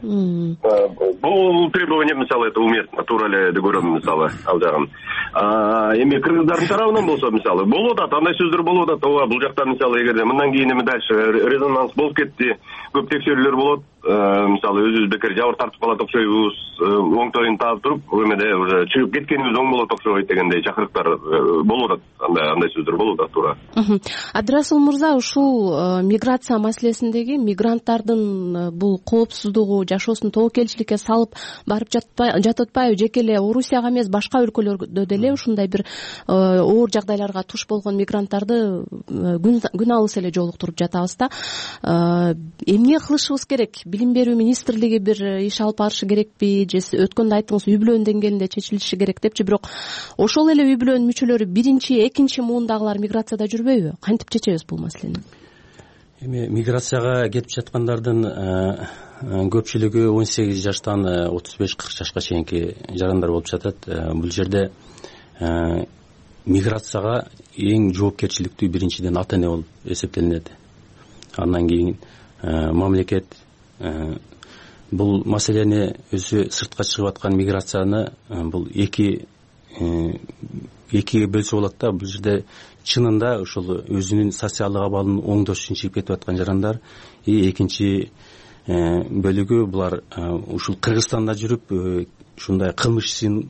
Бул требование мисалы это уместно, туура эле деп көрөм мисалы ал жагын. Эми кыргыздардын тарабынан болсо мисалы болуп атат, андай сөздөр болуп атат. Ооба, бул жакта мисалы эгерде мындан кийин эми дальше резонанс болуп кетти, көп текшерүүлөр болот. Мисалы өзүбүз бекер жабыр тартып калат окшойбуз, оңтойун таап туруп, эмеде уже чыгып кеткенибиз оң болот окшойт дегендей чакырыктар болуп атат. Андай андай сөздөр болуп атат, туура. Абдрасул мырза, ушул миграция маселесиндеги мигранттардын бул коопсуздугу, жашоосун тобокелчиликке салып барып жататпайбы? Жеке эле Орусияга эмес, башка өлкөлөрдө деле ушундай бир оор жагдайларга туш болгон мигранттарды күн алыс эле жолуктуруп жатабыз да. Эмне кылышыбыз керек? Билим берүү министрлиги бир иш алып барышы керекпи, же өткөндө айттыңыз үй бүлөнүн деңгээлинде чечилиши керек депчи, бирок ошол эле үй бүлөнүн мүчөлөрү биринчи, экинчи муундагылар миграцияда жүрбөйбү? Кантип чечебиз бул маселени? Эми миграцияга кетип жаткандардын көпчүлүгү он сегиз жаштан отуз беш кырк жашка чейинки жарандар болуп жатат. Бул жерде миграцияга эң жоопкерчиликтүү биринчиден ата эне болуп эсептелинет. Андан кийин мамлекет бул маселени өзү сыртка чыгып аткан миграцияны бул эки экиге бөлсө болот да. Бул жерде чынында ушул өзүнүн социалдык абалын оңдош үчүн чыгып кетип аткан жарандар, экинчи бөлүгү булар ушул Кыргызстанда жүрүп ушундай кылмыш ишин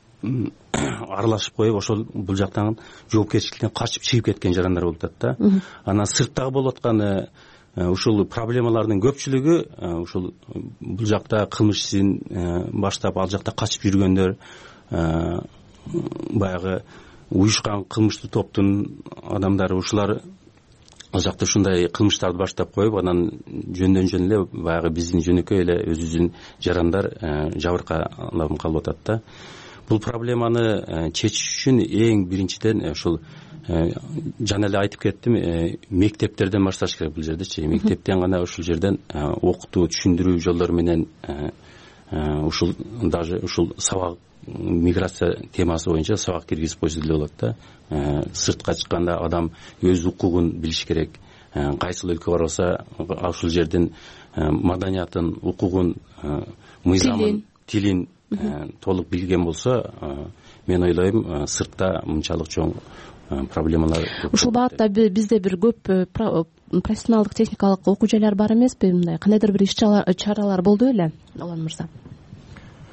аралашып коюп, ошол бул жактан жоопкерчиликтен качып чыгып кеткен жарандар болуп атат да. Анан сырттагы болуп аткан ушул проблемалардын көпчүлүгү ушул бул жакта кылмыш ишин баштап ал жакта качып жүргөндөр, баягы уюшкан кылмыштуу топтун адамдары, ушулар ал жакта ушундай кылмыштарды баштап коюп, анан жөндөн жөн эле баягы биздин жөнөкөй эле өзүбүздүн жарандар жабыркаланып калып атат да. Бул проблеманы чечиш үчүн эң биринчиден ушул жана эле айтып кеттим, мектептерден башташ керек бул жердечи. Мектептен гана ушул жерден окутуу, түшүндүрүү жолдору менен ушул даже ушул сабак, миграция темасы боюнча сабак киргизип койсо деле болот да. Сыртка чыкканда адам өз укугун билиш керек. Кайсыл өлкөгө барса ушул жердин маданиятын, укугун, мыйзамын, тилин толук билген болсо, мен ойлойм, сыртта мынчалык чоң проблемалар. Ушул багытта бизде бир көп профессионалдык техникалык окуу жайлар бар эмеспи? Мындай кандайдыр бир иш чаралар болду беле, Алан мырза?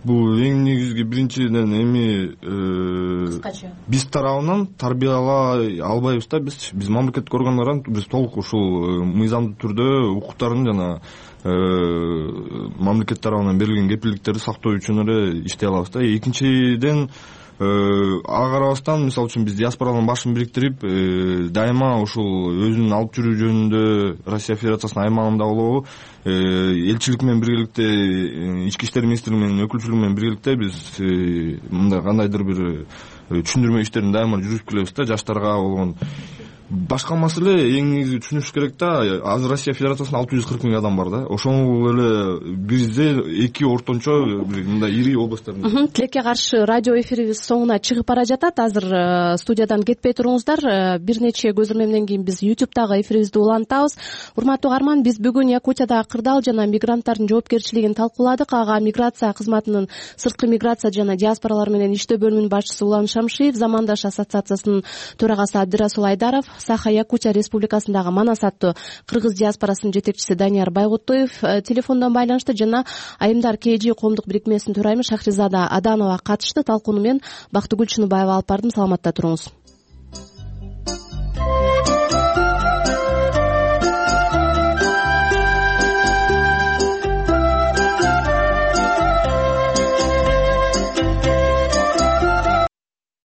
бул эң негизги биринчиден эми кыскача биз тарабынан тарбиялай албайбыз да биз биз мамлекеттик органдардан биз толук ушул мыйзамдуу түрдө укуктарын жана мамлекет тарабынан берилген кепилдиктерди сактоо үчүн эле иштей алабыз да. Экинчиден ага карабастан мисалы үчүн биз диаспоранын башын бириктирип дайыма ушул өзүнүн алып жүрүү жөнүндө Россия Федерациясынын аймагында болобу элчилик менен биргеликте, ички иштер министрлиги менен өкүлчүлүгү менен биргеликте биз мындай кандайдыр бир түшүндүрмө иштерин дайыма жүргүзүп келебиз да. Жаштарга болгон башка маселе эң негизи түшүнүш керек да. Азыр Россия Федерациясында алты жүз кырк миң адам бар да. Ошол эле бизде эки ортончо мындай ири областтарда. Тилекке каршы радио эфирибиз соңуна чыгып бара жатат. Азыр студиядан кетпей туруңуздар. Бир нече көз ирмемден кийин биз ютубтагы эфирибизди улантабыз. Урматтуу угарман, биз бүгүн Якутиядагы кырдаал жана мигранттардын жоопкерчилигин талкууладык. Ага миграция кызматынын сырткы миграция жана диаспоралар менен иштөө бөлүмүнүн башчысы Улан Шамшиев, Замандаш ассоциациясынын төрагасы Абдирасул Айдаров, Саха Якутия Республикасындагы Манас аттуу кыргыз диаспорасынын жетекчиси Данияр Байгутуев телефондон байланышты жана Айымдар КЖ коомдук бирикмесинин төрайымы Шахризада Аданова катышты. Талкууну мен Бактыгүл Чыныбаева алып бардым. Саламатта туруңуз.